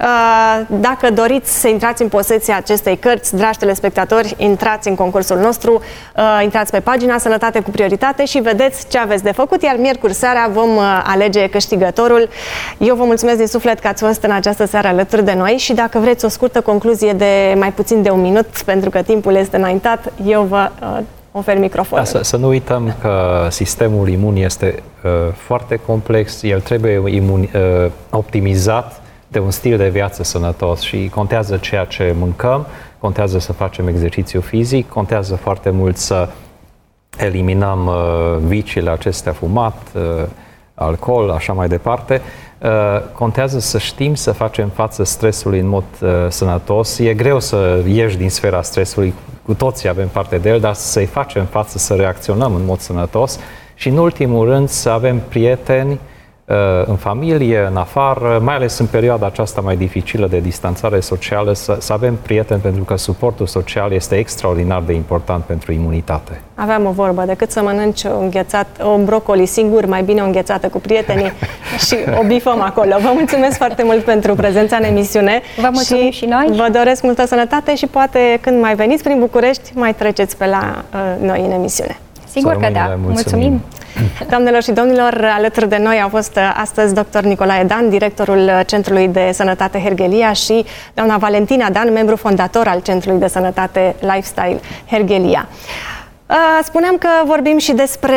[SPEAKER 1] Dacă doriți să intrați în posesia acestei cărți, dragi telespectatori, intrați în concursul nostru, intrați pe pagina Sănătate cu Prioritate și vedeți ce aveți de făcut, iar miercuri seara vom alege câștigătorul. Eu vă mulțumesc din suflet că ați fost în această seară alături de noi și dacă vreți o scurtă concluzie de mai puțin de un minut, pentru că timpul este înaintat, eu vă ofer microfonul.
[SPEAKER 3] Da, să, să nu uităm că sistemul imun este uh, foarte complex, el trebuie imun, uh, optimizat de un stil de viață sănătos și contează ceea ce mâncăm, contează să facem exercițiu fizic, contează foarte mult să eliminăm uh, viciile acestea, fumat, uh, alcool, așa mai departe. Uh, contează să știm să facem față stresului în mod uh, sănătos. E greu să ieși din sfera stresului, cu toții avem parte de el, dar să-i facem față, să reacționăm în mod sănătos și, în ultimul rând, să avem prieteni în familie, în afară, mai ales în perioada aceasta mai dificilă de distanțare socială, să, să avem prieteni, pentru că suportul social este extraordinar de important pentru imunitate. Aveam o vorbă, decât să mănânci o înghețat, o brocoli singur, mai bine o înghețată cu prietenii și o bifăm acolo. Vă mulțumesc foarte mult pentru prezența în emisiune.
[SPEAKER 4] Vă mulțumim și, și noi.
[SPEAKER 1] Vă doresc multă sănătate și poate când mai veniți prin București, mai treceți pe la uh, noi în emisiune.
[SPEAKER 4] Sigur că da. Mulțumim. mulțumim.
[SPEAKER 1] Doamnelor și domnilor, alături de noi au fost astăzi doctor Nicolae Dan, directorul Centrului de Sănătate Herghelia, și doamna Valentina Dan, membru fondator al Centrului de Sănătate Lifestyle Herghelia. Spuneam că vorbim și despre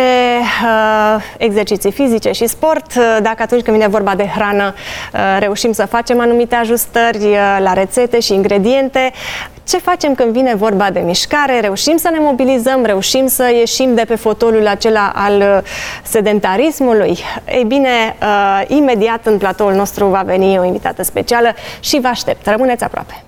[SPEAKER 1] uh, exerciții fizice și sport. Dacă atunci când vine vorba de hrană reușim să facem anumite ajustări la rețete și ingrediente, ce facem când vine vorba de mișcare? Reușim să ne mobilizăm? Reușim să ieșim de pe fotoliul acela al sedentarismului? Ei bine, uh, imediat în platoul nostru va veni o invitată specială și vă aștept. Rămâneți aproape!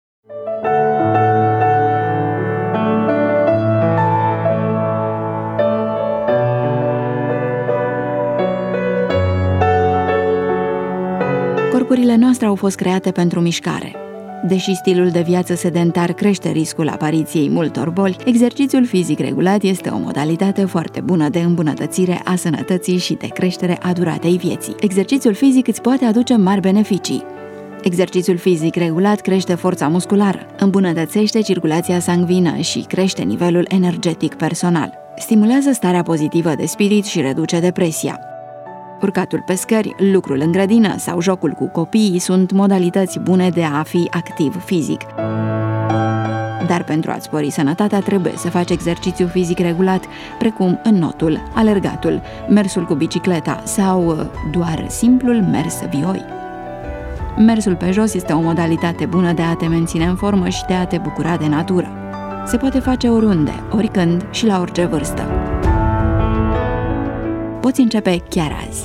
[SPEAKER 6] Corpurile noastre au fost create pentru mișcare. Deși stilul de viață sedentar crește riscul apariției multor boli, exercițiul fizic regulat este o modalitate foarte bună de îmbunătățire a sănătății și de creștere a duratei vieții. Exercițiul fizic îți poate aduce mari beneficii. Exercițiul fizic regulat crește forța musculară, îmbunătățește circulația sanguină și crește nivelul energetic personal. Stimulează starea pozitivă de spirit și reduce depresia. Urcatul pe scări, lucrul în grădină sau jocul cu copiii sunt modalități bune de a fi activ fizic. Dar pentru a-ți spori sănătatea trebuie să faci exercițiu fizic regulat, precum înnotul, alergatul, mersul cu bicicleta sau doar simplul mers vioi. Mersul pe jos este o modalitate bună de a te menține în formă și de a te bucura de natură. Se poate face oriunde, oricând și la orice vârstă. Poți începe chiar azi.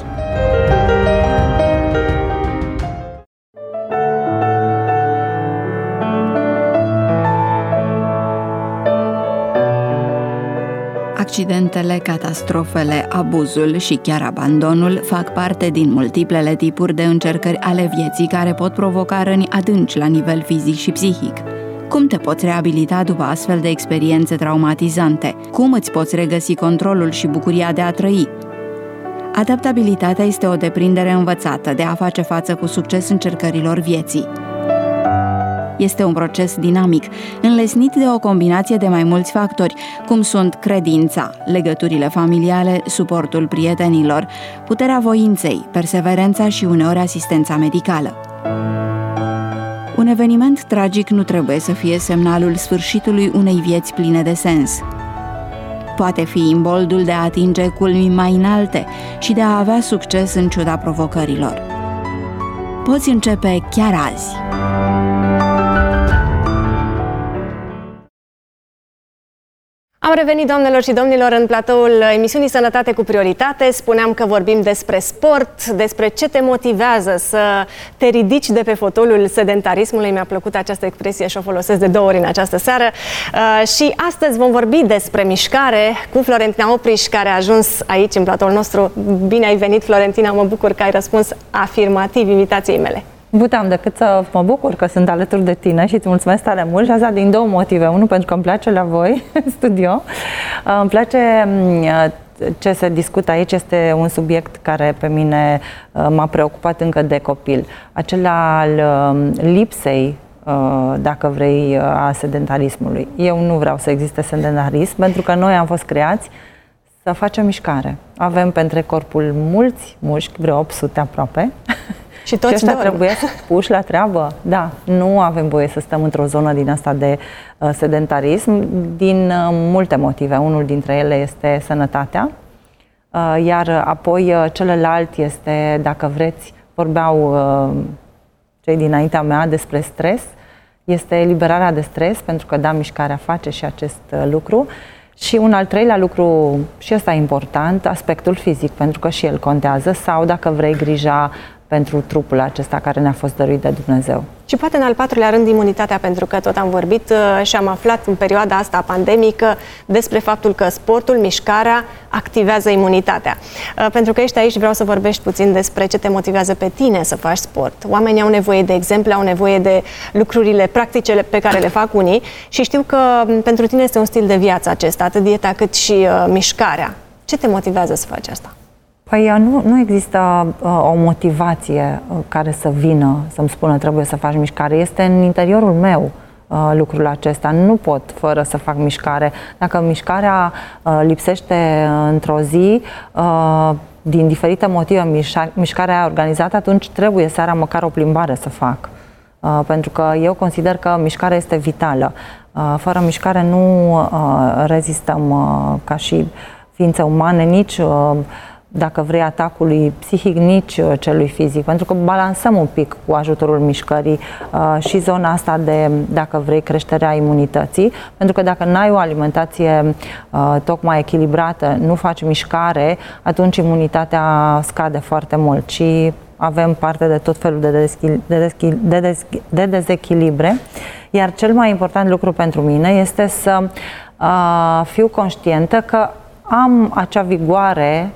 [SPEAKER 6] Accidentele, catastrofele, abuzul și chiar abandonul fac parte din multiplele tipuri de încercări ale vieții care pot provoca răni adânci la nivel fizic și psihic. Cum te poți reabilita după astfel de experiențe traumatizante? Cum îți poți regăsi controlul și bucuria de a trăi? Adaptabilitatea este o deprindere învățată de a face față cu succes încercărilor vieții. Este un proces dinamic, înlesnit de o combinație de mai mulți factori, cum sunt credința, legăturile familiale, suportul prietenilor, puterea voinței, perseverența și uneori asistența medicală. Un eveniment tragic nu trebuie să fie semnalul sfârșitului unei vieți pline de sens. Poate fi imboldul de a atinge culmi mai înalte și de a avea succes în ciuda provocărilor. Poți începe chiar azi.
[SPEAKER 1] revenit, doamnelor și domnilor, în platoul emisiunii Sănătate cu Prioritate. Spuneam că vorbim despre sport, despre ce te motivează să te ridici de pe fotolul sedentarismului. Mi-a plăcut această expresie și o folosesc de două ori în această seară. Uh, și astăzi vom vorbi despre mișcare cu Florentina Opriș, care a ajuns aici în platoul nostru. Bine ai venit, Florentina, mă bucur că ai răspuns afirmativ invitației mele.
[SPEAKER 7] Puteam decât să mă bucur că sunt alături de tine și îți mulțumesc tare mult, și asta din două motive. Unul, pentru că îmi place la voi în studio. Îmi place ce se discută aici, este un subiect care pe mine m-a preocupat încă de copil. Acela al lipsei, dacă vrei, a sedentarismului. Eu nu vreau să existe sedentarism, pentru că noi am fost creați să facem mișcare. Avem pe întreg corpul mulți mușchi, vreo opt sute aproape. Și toți ăștia trebuie să puși la treabă. Da, nu avem voie să stăm într-o zonă din asta de uh, sedentarism, din uh, multe motive. Unul dintre ele este sănătatea, uh, iar apoi uh, celălalt este, dacă vreți, vorbeau uh, cei dinaintea mea despre stres, este eliberarea de stres, pentru că, da, mișcarea face și acest uh, lucru. Și un al treilea lucru, și ăsta e important, aspectul fizic, pentru că și el contează, sau, dacă vrei, grija pentru trupul acesta care ne-a fost dăruit de Dumnezeu.
[SPEAKER 1] Și poate în al patrulea rând imunitatea, pentru că tot am vorbit și am aflat în perioada asta pandemică despre faptul că sportul, mișcarea activează imunitatea. Pentru că ești aici, vreau să vorbești puțin despre ce te motivează pe tine să faci sport. Oamenii au nevoie de exemple, au nevoie de lucrurile practice pe care le fac unii și știu că pentru tine este un stil de viață acesta, atât dieta cât și uh, mișcarea. Ce te motivează să faci asta?
[SPEAKER 7] Păi nu, nu există uh, o motivație uh, care să vină, să-mi spună trebuie să faci mișcare. Este în interiorul meu uh, lucrul acesta. Nu pot fără să fac mișcare. Dacă mișcarea uh, lipsește într-o zi, uh, din diferite motive, mișa, mișcarea organizată, atunci trebuie seara măcar o plimbare să fac. Uh, pentru că eu consider că mișcarea este vitală. Uh, fără mișcare nu uh, rezistăm uh, ca și ființe umane, nici uh, dacă vrei, atacului psihic, nici celui fizic, pentru că balansăm un pic cu ajutorul mișcării uh, și zona asta de, dacă vrei, creșterea imunității, pentru că dacă n-ai o alimentație uh, tocmai echilibrată, nu faci mișcare, atunci imunitatea scade foarte mult și avem parte de tot felul de, deschi, de, deschi, de, deschi, de dezechilibre. Iar cel mai important lucru pentru mine este să uh, fiu conștientă că am acea vigoare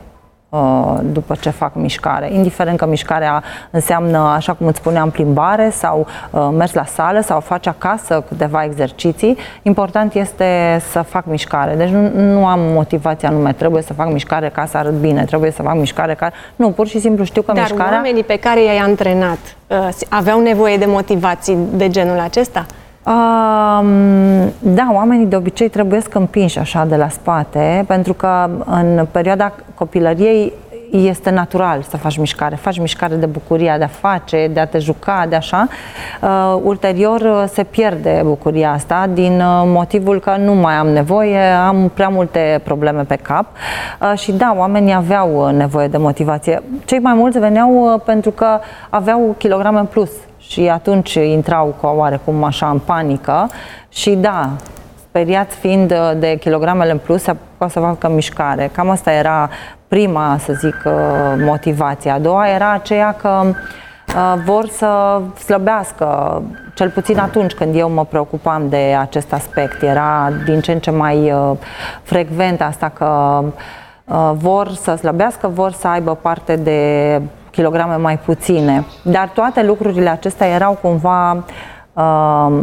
[SPEAKER 7] după ce fac mișcare, indiferent că mișcarea înseamnă, așa cum îți spuneam, plimbare sau uh, mers la sală sau faci acasă câteva exerciții, important este să fac mișcare. Deci nu, nu am motivația anume, trebuie să fac mișcare ca să arăt bine, trebuie să fac mișcare ca... Nu, pur și simplu știu că
[SPEAKER 1] Dar
[SPEAKER 7] mișcarea...
[SPEAKER 1] Dar oamenii pe care i-ai antrenat uh, aveau nevoie de motivații de genul acesta?
[SPEAKER 7] Uh, da, oamenii de obicei trebuie să împinși așa de la spate, pentru că în perioada copilăriei este natural să faci mișcare. Faci mișcare de bucuria de a face, de a te juca, de așa. Uh, ulterior se pierde bucuria asta din motivul că nu mai am nevoie, am prea multe probleme pe cap. Uh, și da, oamenii aveau nevoie de motivație. Cei mai mulți veneau pentru că aveau kilograme în plus. Și atunci intrau cu oarecum așa în panică și da, speriați fiind de kilogramele în plus, se apucau să facă mișcare. Cam asta era prima, să zic, motivația. A doua era aceea că uh, vor să slăbească, cel puțin atunci când eu mă preocupam de acest aspect. Era din ce în ce mai uh, frecvent asta că uh, vor să slăbească, vor să aibă parte de kilograme mai puține. Dar toate lucrurile acestea erau cumva uh,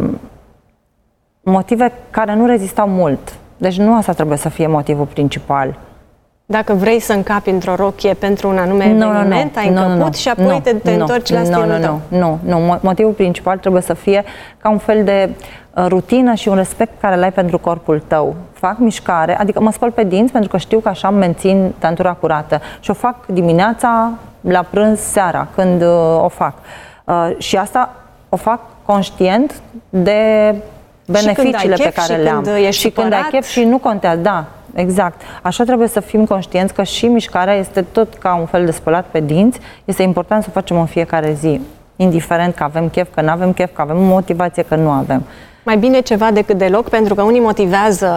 [SPEAKER 7] motive care nu rezistau mult. Deci nu asta trebuie să fie motivul principal.
[SPEAKER 1] Dacă vrei să încapi într-o rochie pentru un anume
[SPEAKER 7] nu,
[SPEAKER 1] eveniment,
[SPEAKER 7] nu,
[SPEAKER 1] ai
[SPEAKER 7] nu,
[SPEAKER 1] încăput
[SPEAKER 7] nu,
[SPEAKER 1] și apoi
[SPEAKER 7] nu,
[SPEAKER 1] te, te
[SPEAKER 7] nu,
[SPEAKER 1] întorci la stilul
[SPEAKER 7] nu,
[SPEAKER 1] tău.
[SPEAKER 7] Nu, nu, nu. Motivul principal trebuie să fie ca un fel de rutină și un respect care l-ai pentru corpul tău. Fac mișcare, adică mă spăl pe dinți pentru că știu că așa îmi mențin tentura curată și o fac dimineața, la prânz, seara, când uh, o fac. Uh, și asta o fac conștient de beneficiile pe care le am. Și când ai chef și nu contează, da, exact. Așa trebuie să fim conștienți că și mișcarea este tot ca un fel de spălat pe dinți. Este important să o facem în fiecare zi, indiferent că avem chef, că nu avem chef, că avem motivație, că nu avem.
[SPEAKER 1] Mai bine ceva decât deloc, pentru că unii motivează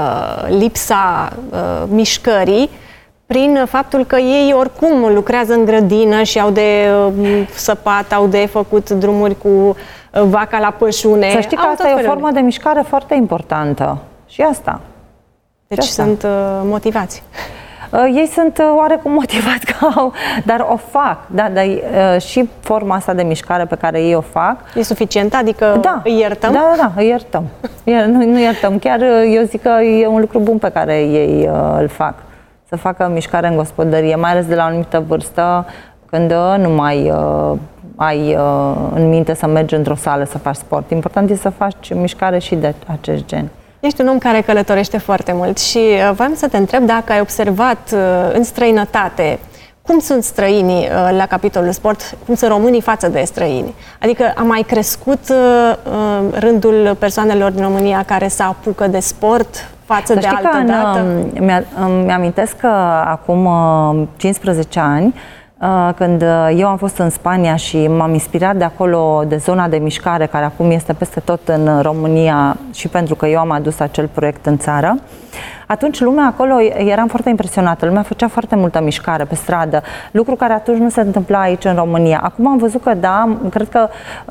[SPEAKER 1] lipsa uh, mișcării prin faptul că ei oricum lucrează în grădină și au de uh, săpat, au de făcut drumuri cu uh, vaca la pășune.
[SPEAKER 7] Să știi că asta e o formă de mișcare foarte importantă. Și asta.
[SPEAKER 1] Deci
[SPEAKER 7] și asta.
[SPEAKER 1] sunt uh, motivați.
[SPEAKER 7] Ei sunt oarecum motivați că au, dar o fac, da, dar uh, și forma asta de mișcare pe care ei o fac.
[SPEAKER 1] E suficientă? Adică
[SPEAKER 7] da,
[SPEAKER 1] îi iertăm?
[SPEAKER 7] Da, da, da, îi iertăm. Nu, nu iertăm. Chiar eu zic că e un lucru bun pe care ei uh, îl fac. Să facă mișcare în gospodărie, mai ales de la o anumită vârstă, când uh, nu mai uh, ai uh, în minte să mergi într-o sală să faci sport. Important e să faci mișcare și de acest gen.
[SPEAKER 1] Ești un om care călătorește foarte mult și uh, voiam să te întreb dacă ai observat uh, în străinătate cum sunt străinii uh, la capitolul sport, cum sunt românii față de străini. Adică a mai crescut uh, rândul persoanelor din România care se apucă de sport față de altă
[SPEAKER 7] în,
[SPEAKER 1] dată?
[SPEAKER 7] Îmi amintesc că acum cincisprezece ani, când eu am fost în Spania și m-am inspirat de acolo, de zona de mișcare, care acum este peste tot în România și pentru că eu am adus acel proiect în țară, atunci lumea acolo, eram foarte impresionată, lumea făcea foarte multă mișcare pe stradă, lucru care atunci nu se întâmpla aici în România. Acum am văzut că da, cred că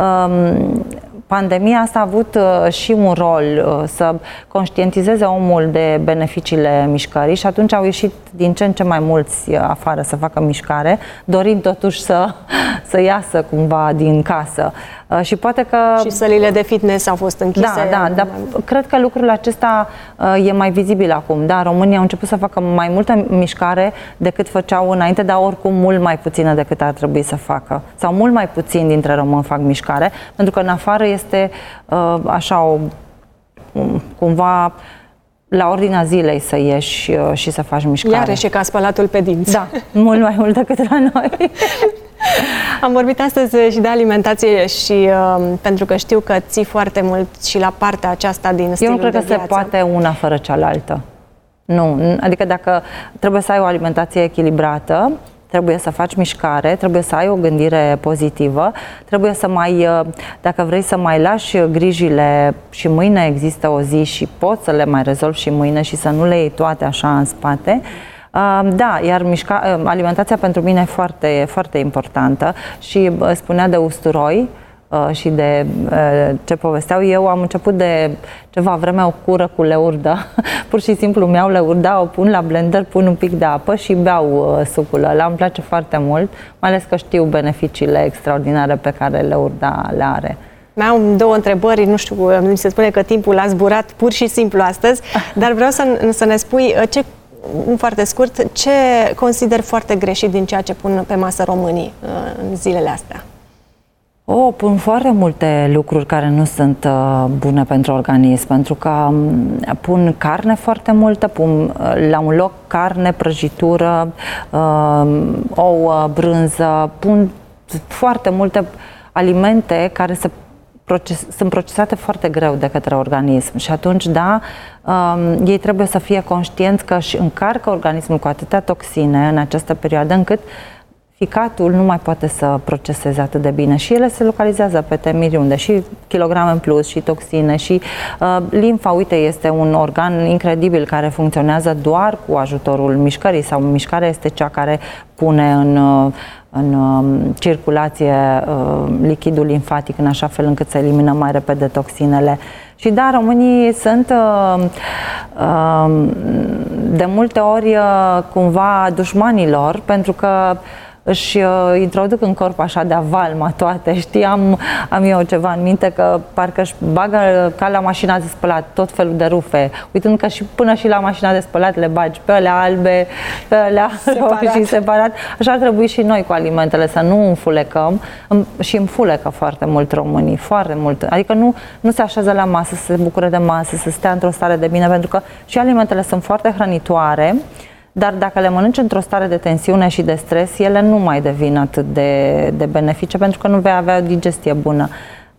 [SPEAKER 7] um, pandemia asta a avut uh, și un rol uh, să conștientizeze omul de beneficiile mișcării și atunci au ieșit din ce în ce mai mulți uh, afară să facă mișcare, dorind totuși să, să iasă cumva din casă. Uh, și poate că...
[SPEAKER 1] Și sălile de fitness au fost închise.
[SPEAKER 7] Da, da, dar cred că lucrul acesta uh, e mai vizibil acum. Da, România au început să facă mai multă mișcare decât făceau înainte, dar oricum mult mai puțină decât ar trebui să facă. Sau mult mai puțin dintre români fac mișcare, pentru că în afară este uh, așa o, um, cumva la ordinea zilei să ieși uh, și să faci mișcare.
[SPEAKER 1] Iarăși e ca spălatul pe dinți.
[SPEAKER 7] Da, mult mai mult decât la noi.
[SPEAKER 1] Am vorbit astăzi și de alimentație și uh, pentru că știu că ții foarte mult și la partea aceasta din stilul de viață.
[SPEAKER 7] Eu nu cred că se poate una fără cealaltă. Nu, adică dacă trebuie să ai o alimentație echilibrată, trebuie să faci mișcare, trebuie să ai o gândire pozitivă, trebuie să mai, dacă vrei să mai lași grijile și mâine există o zi și poți să le mai rezolvi și mâine și să nu le iei toate așa în spate. Da, iar mișca, alimentația pentru mine e foarte, foarte importantă și spunea de usturoi și de ce povesteau. Eu am început de ceva vreme o cură cu leurdă. Pur și simplu mi-au leurda, o pun la blender, pun un pic de apă și beau sucul ăla. Îmi place foarte mult, mai ales că știu beneficiile extraordinare pe care leurda le are.
[SPEAKER 1] Mai am două întrebări, nu știu, mi se spune că timpul a zburat pur și simplu astăzi, dar vreau să, să ne spui ce, foarte scurt, ce consideri foarte greșit din ceea ce pun pe masă românii în zilele astea?
[SPEAKER 7] O, oh, pun foarte multe lucruri care nu sunt uh, bune pentru organism, pentru că um, pun carne foarte multă, pun uh, la un loc carne, prăjitură, uh, ouă, brânză, pun foarte multe alimente care se proces, sunt procesate foarte greu de către organism și atunci, da, um, ei trebuie să fie conștienți că își încarcă organismul cu atâtea toxine în această perioadă încât ficatul nu mai poate să proceseze atât de bine și ele se localizează pe temiriunde și kilograme în plus și toxine și uh, limfa, uite, este un organ incredibil care funcționează doar cu ajutorul mișcării sau mișcarea este cea care pune în, uh, în uh, circulație uh, lichidul limfatic în așa fel încât să elimină mai repede toxinele. Și da, românii sunt uh, uh, de multe ori uh, cumva dușmanilor pentru că își uh, introduc în corp așa de avalma toate, știi, am, am eu ceva în minte că parcă își bagă ca la mașina de spălat tot felul de rufe, uitând că și până și la mașina de spălat le bagi pe alea albe, pe alea roșii separat. Așa ar trebui și noi cu alimentele, să nu înfulecăm și înfulecă foarte mult românii, foarte mult, adică nu, nu se așează la masă, să se bucure de masă, să stea într-o stare de bine, pentru că și alimentele sunt foarte hrănitoare, dar dacă le mănânci într-o stare de tensiune și de stres, ele nu mai devin atât de, de benefice pentru că nu vei avea o digestie bună.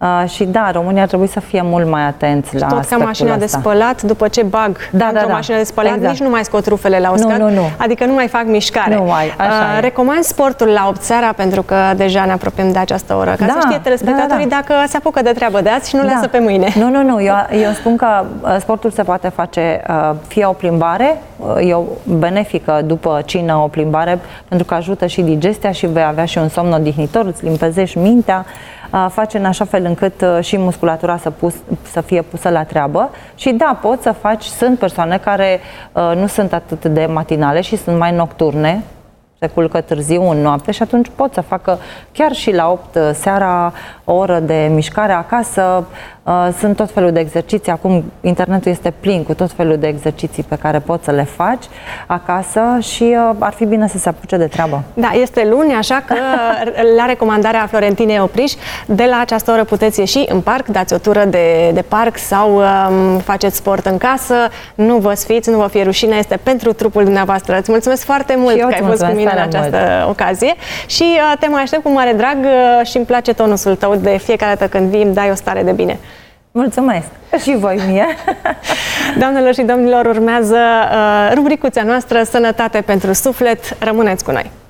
[SPEAKER 7] Uh, și da, România ar trebui să fie mult mai atenți la
[SPEAKER 1] tot ca mașina
[SPEAKER 7] ăsta.
[SPEAKER 1] de spălat, după ce bag
[SPEAKER 7] da,
[SPEAKER 1] într-o
[SPEAKER 7] da, da.
[SPEAKER 1] mașină de spălat,
[SPEAKER 7] exact.
[SPEAKER 1] nici nu mai scot rufele la uscat,
[SPEAKER 7] nu, nu, nu.
[SPEAKER 1] adică nu mai fac mișcare.
[SPEAKER 7] Nu mai, așa
[SPEAKER 1] uh, recomand sportul la opt seara, pentru că deja ne apropiem de această oră, ca
[SPEAKER 7] da,
[SPEAKER 1] să știe telespectatorii
[SPEAKER 7] da, da,
[SPEAKER 1] da. dacă se apucă de treabă de azi și nu
[SPEAKER 7] da.
[SPEAKER 1] lasă pe mâine.
[SPEAKER 7] Nu, nu, nu, eu, eu spun că sportul se poate face uh, fie o plimbare, uh, e o benefică după cină o plimbare, pentru că ajută și digestia și vei avea și un somn odihnitor, îți limpezești mintea, uh, face în așa fel încât uh, și musculatura să, pus, să fie pusă la treabă. Și da, poți să faci, sunt persoane care uh, nu sunt atât de matinale și sunt mai nocturne, se culcă târziu în noapte și atunci pot să facă chiar și la opt seara o oră de mișcare acasă. Sunt tot felul de exerciții. Acum internetul este plin cu tot felul de exerciții pe care poți să le faci acasă și ar fi bine să se apuce de treabă.
[SPEAKER 1] Da, este luni, așa că la recomandarea Florentinei Opriș, de la această oră puteți ieși în parc, dați o tură de, de parc sau um, faceți sport în casă. Nu vă sfiți, nu vă fie rușine, este pentru trupul dumneavoastră. Îți mulțumesc foarte mult că ai fost cu mine în această mult. ocazie și uh, te mai aștept cu mare drag uh, și îmi place tonusul tău de fiecare dată când vii, îmi dai o stare de bine.
[SPEAKER 7] Mulțumesc! Și voi mie!
[SPEAKER 1] Doamnelor și domnilor, urmează uh, rubricuța noastră Sănătate pentru Suflet. Rămâneți cu noi!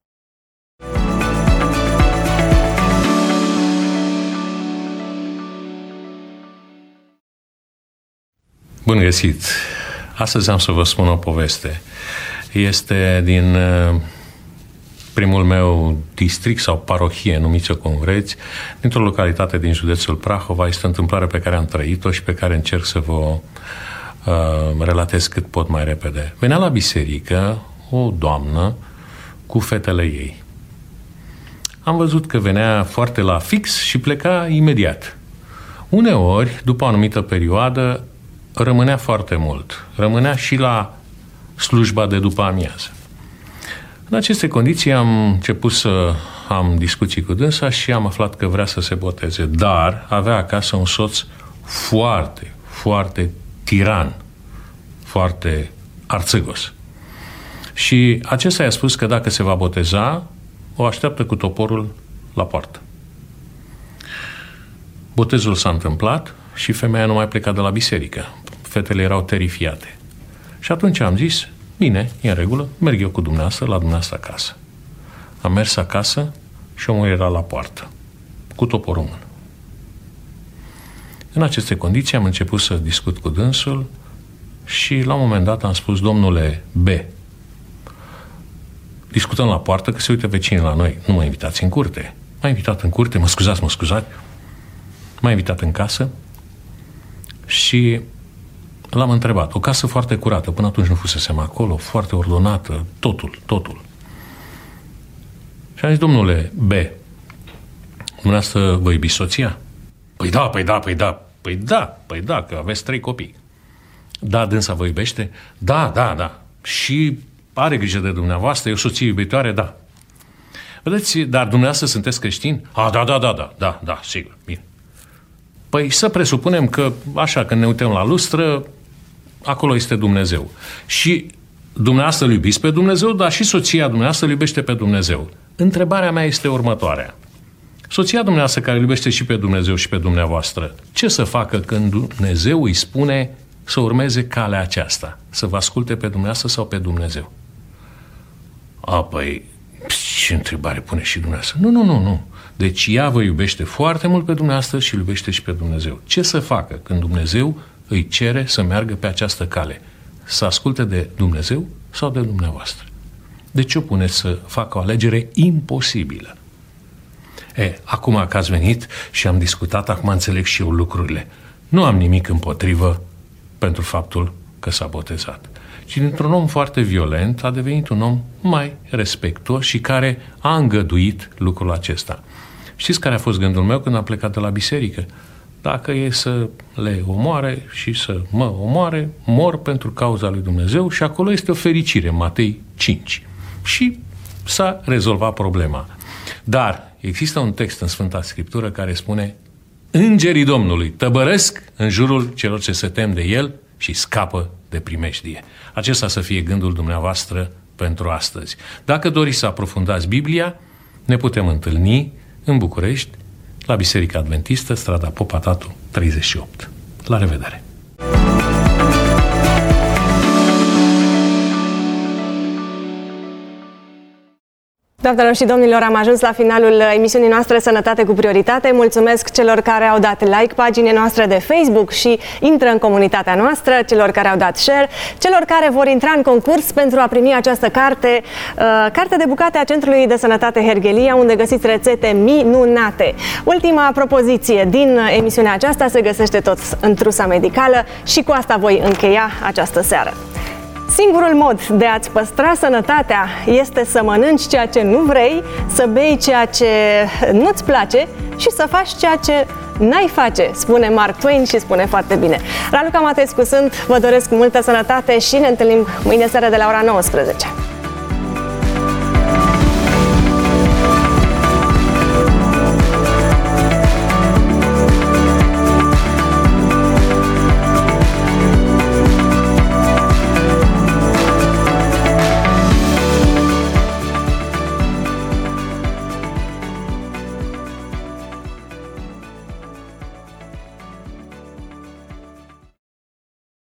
[SPEAKER 8] Bun găsit! Astăzi am să vă spun o poveste. Este din uh, primul meu district sau parohie, numiți-o cum vreți, dintr-o localitate din județul Prahova. Este o întâmplare pe care am trăit-o și pe care încerc să vă uh, relatez cât pot mai repede. Venea la biserică o doamnă cu fetele ei. Am văzut că venea foarte la fix și pleca imediat. Uneori, după o anumită perioadă, rămânea foarte mult. Rămânea și la slujba de după amiază. În aceste condiții am început să am discuții cu dânsa și am aflat că vrea să se boteze, dar avea acasă un soț foarte, foarte tiran, foarte arțăgos. Și acesta i-a spus că dacă se va boteza, o așteaptă cu toporul la poartă. Botezul s-a întâmplat și femeia nu mai pleca de la biserică. Fetele erau terifiate. Și atunci am zis, bine, e în regulă, merg eu cu dumneavoastră la dumneavoastră acasă. Am mers acasă și omul era la poartă, cu toporul în mână. În aceste condiții am început să discut cu dânsul și la un moment dat am spus, domnule B, discutăm la poartă că se uită vecinii la noi, nu mă invitați în curte. M-a invitat în curte, mă scuzați, mă scuzați, m-a invitat în casă și l-am întrebat. O casă foarte curată, până atunci nu fusesem acolo, foarte ordonată, totul, totul. Și am zis, domnule B, dumneavoastră vă iubiți soția? Păi da, păi da, păi da, păi da, păi da, că aveți trei copii. Da, dânsa vă iubește? Da, da, da. Și are grijă de dumneavoastră, e o soție iubitoare? Da. Vedeți, dar dumneavoastră sunteți creștini? A, da, da, da, da, da, da, sigur, bine. Păi să presupunem că, așa, când ne uităm la lustră, acolo este Dumnezeu. Și dumneavoastră îl iubiți pe Dumnezeu, dar și soția dumneavoastră îl iubește pe Dumnezeu. Întrebarea mea este următoarea. Soția dumneavoastră care îl iubește și pe Dumnezeu și pe dumneavoastră, ce să facă când Dumnezeu îi spune să urmeze calea aceasta? Să vă asculte pe dumneavoastră sau pe Dumnezeu? A, păi, ce întrebare pune și dumneavoastră? Nu, nu, nu, nu. Deci ea vă iubește foarte mult pe dumneavoastră și îl iubește și pe Dumnezeu. Ce să facă când Dumnezeu îi cere să meargă pe această cale? Să asculte de Dumnezeu sau de dumneavoastră? De ce o puneți să facă o alegere imposibilă? E, acum că ați venit și am discutat, acum înțeleg și eu lucrurile. Nu am nimic împotrivă pentru faptul că s-a botezat. Și dintr-un om foarte violent a devenit un om mai respectuos și care a îngăduit lucrul acesta. Știți care a fost gândul meu când am plecat de la biserică? Dacă e să le omoare și să mă omoare, mor pentru cauza lui Dumnezeu și acolo este o fericire, Matei cinci. Și s-a rezolvat problema. Dar există un text în Sfânta Scriptură care spune: îngerii Domnului tăbărăsc în jurul celor ce se tem de El și scapă de primejdie. Acesta să fie gândul dumneavoastră pentru astăzi. Dacă doriți să aprofundați Biblia, ne putem întâlni în București la Biserica Adventistă, strada Popa Tatu, treizeci și opt. La revedere!
[SPEAKER 1] Doamnelor și domnilor, am ajuns la finalul emisiunii noastre Sănătate cu Prioritate. Mulțumesc celor care au dat like paginii noastre de Facebook și intră în comunitatea noastră, celor care au dat share, celor care vor intra în concurs pentru a primi această carte, uh, carte de bucate a Centrului de Sănătate Herghelia, unde găsiți rețete minunate. Ultima propoziție din emisiunea aceasta se găsește tot în trusa medicală și cu asta voi încheia această seară. Singurul mod de a-ți păstra sănătatea este să mănânci ceea ce nu vrei, să bei ceea ce nu-ți place și să faci ceea ce n-ai face, spune Mark Twain și spune foarte bine. Raluca Matescu sunt, vă doresc multă sănătate și ne întâlnim mâine seară de la ora nouăsprezece.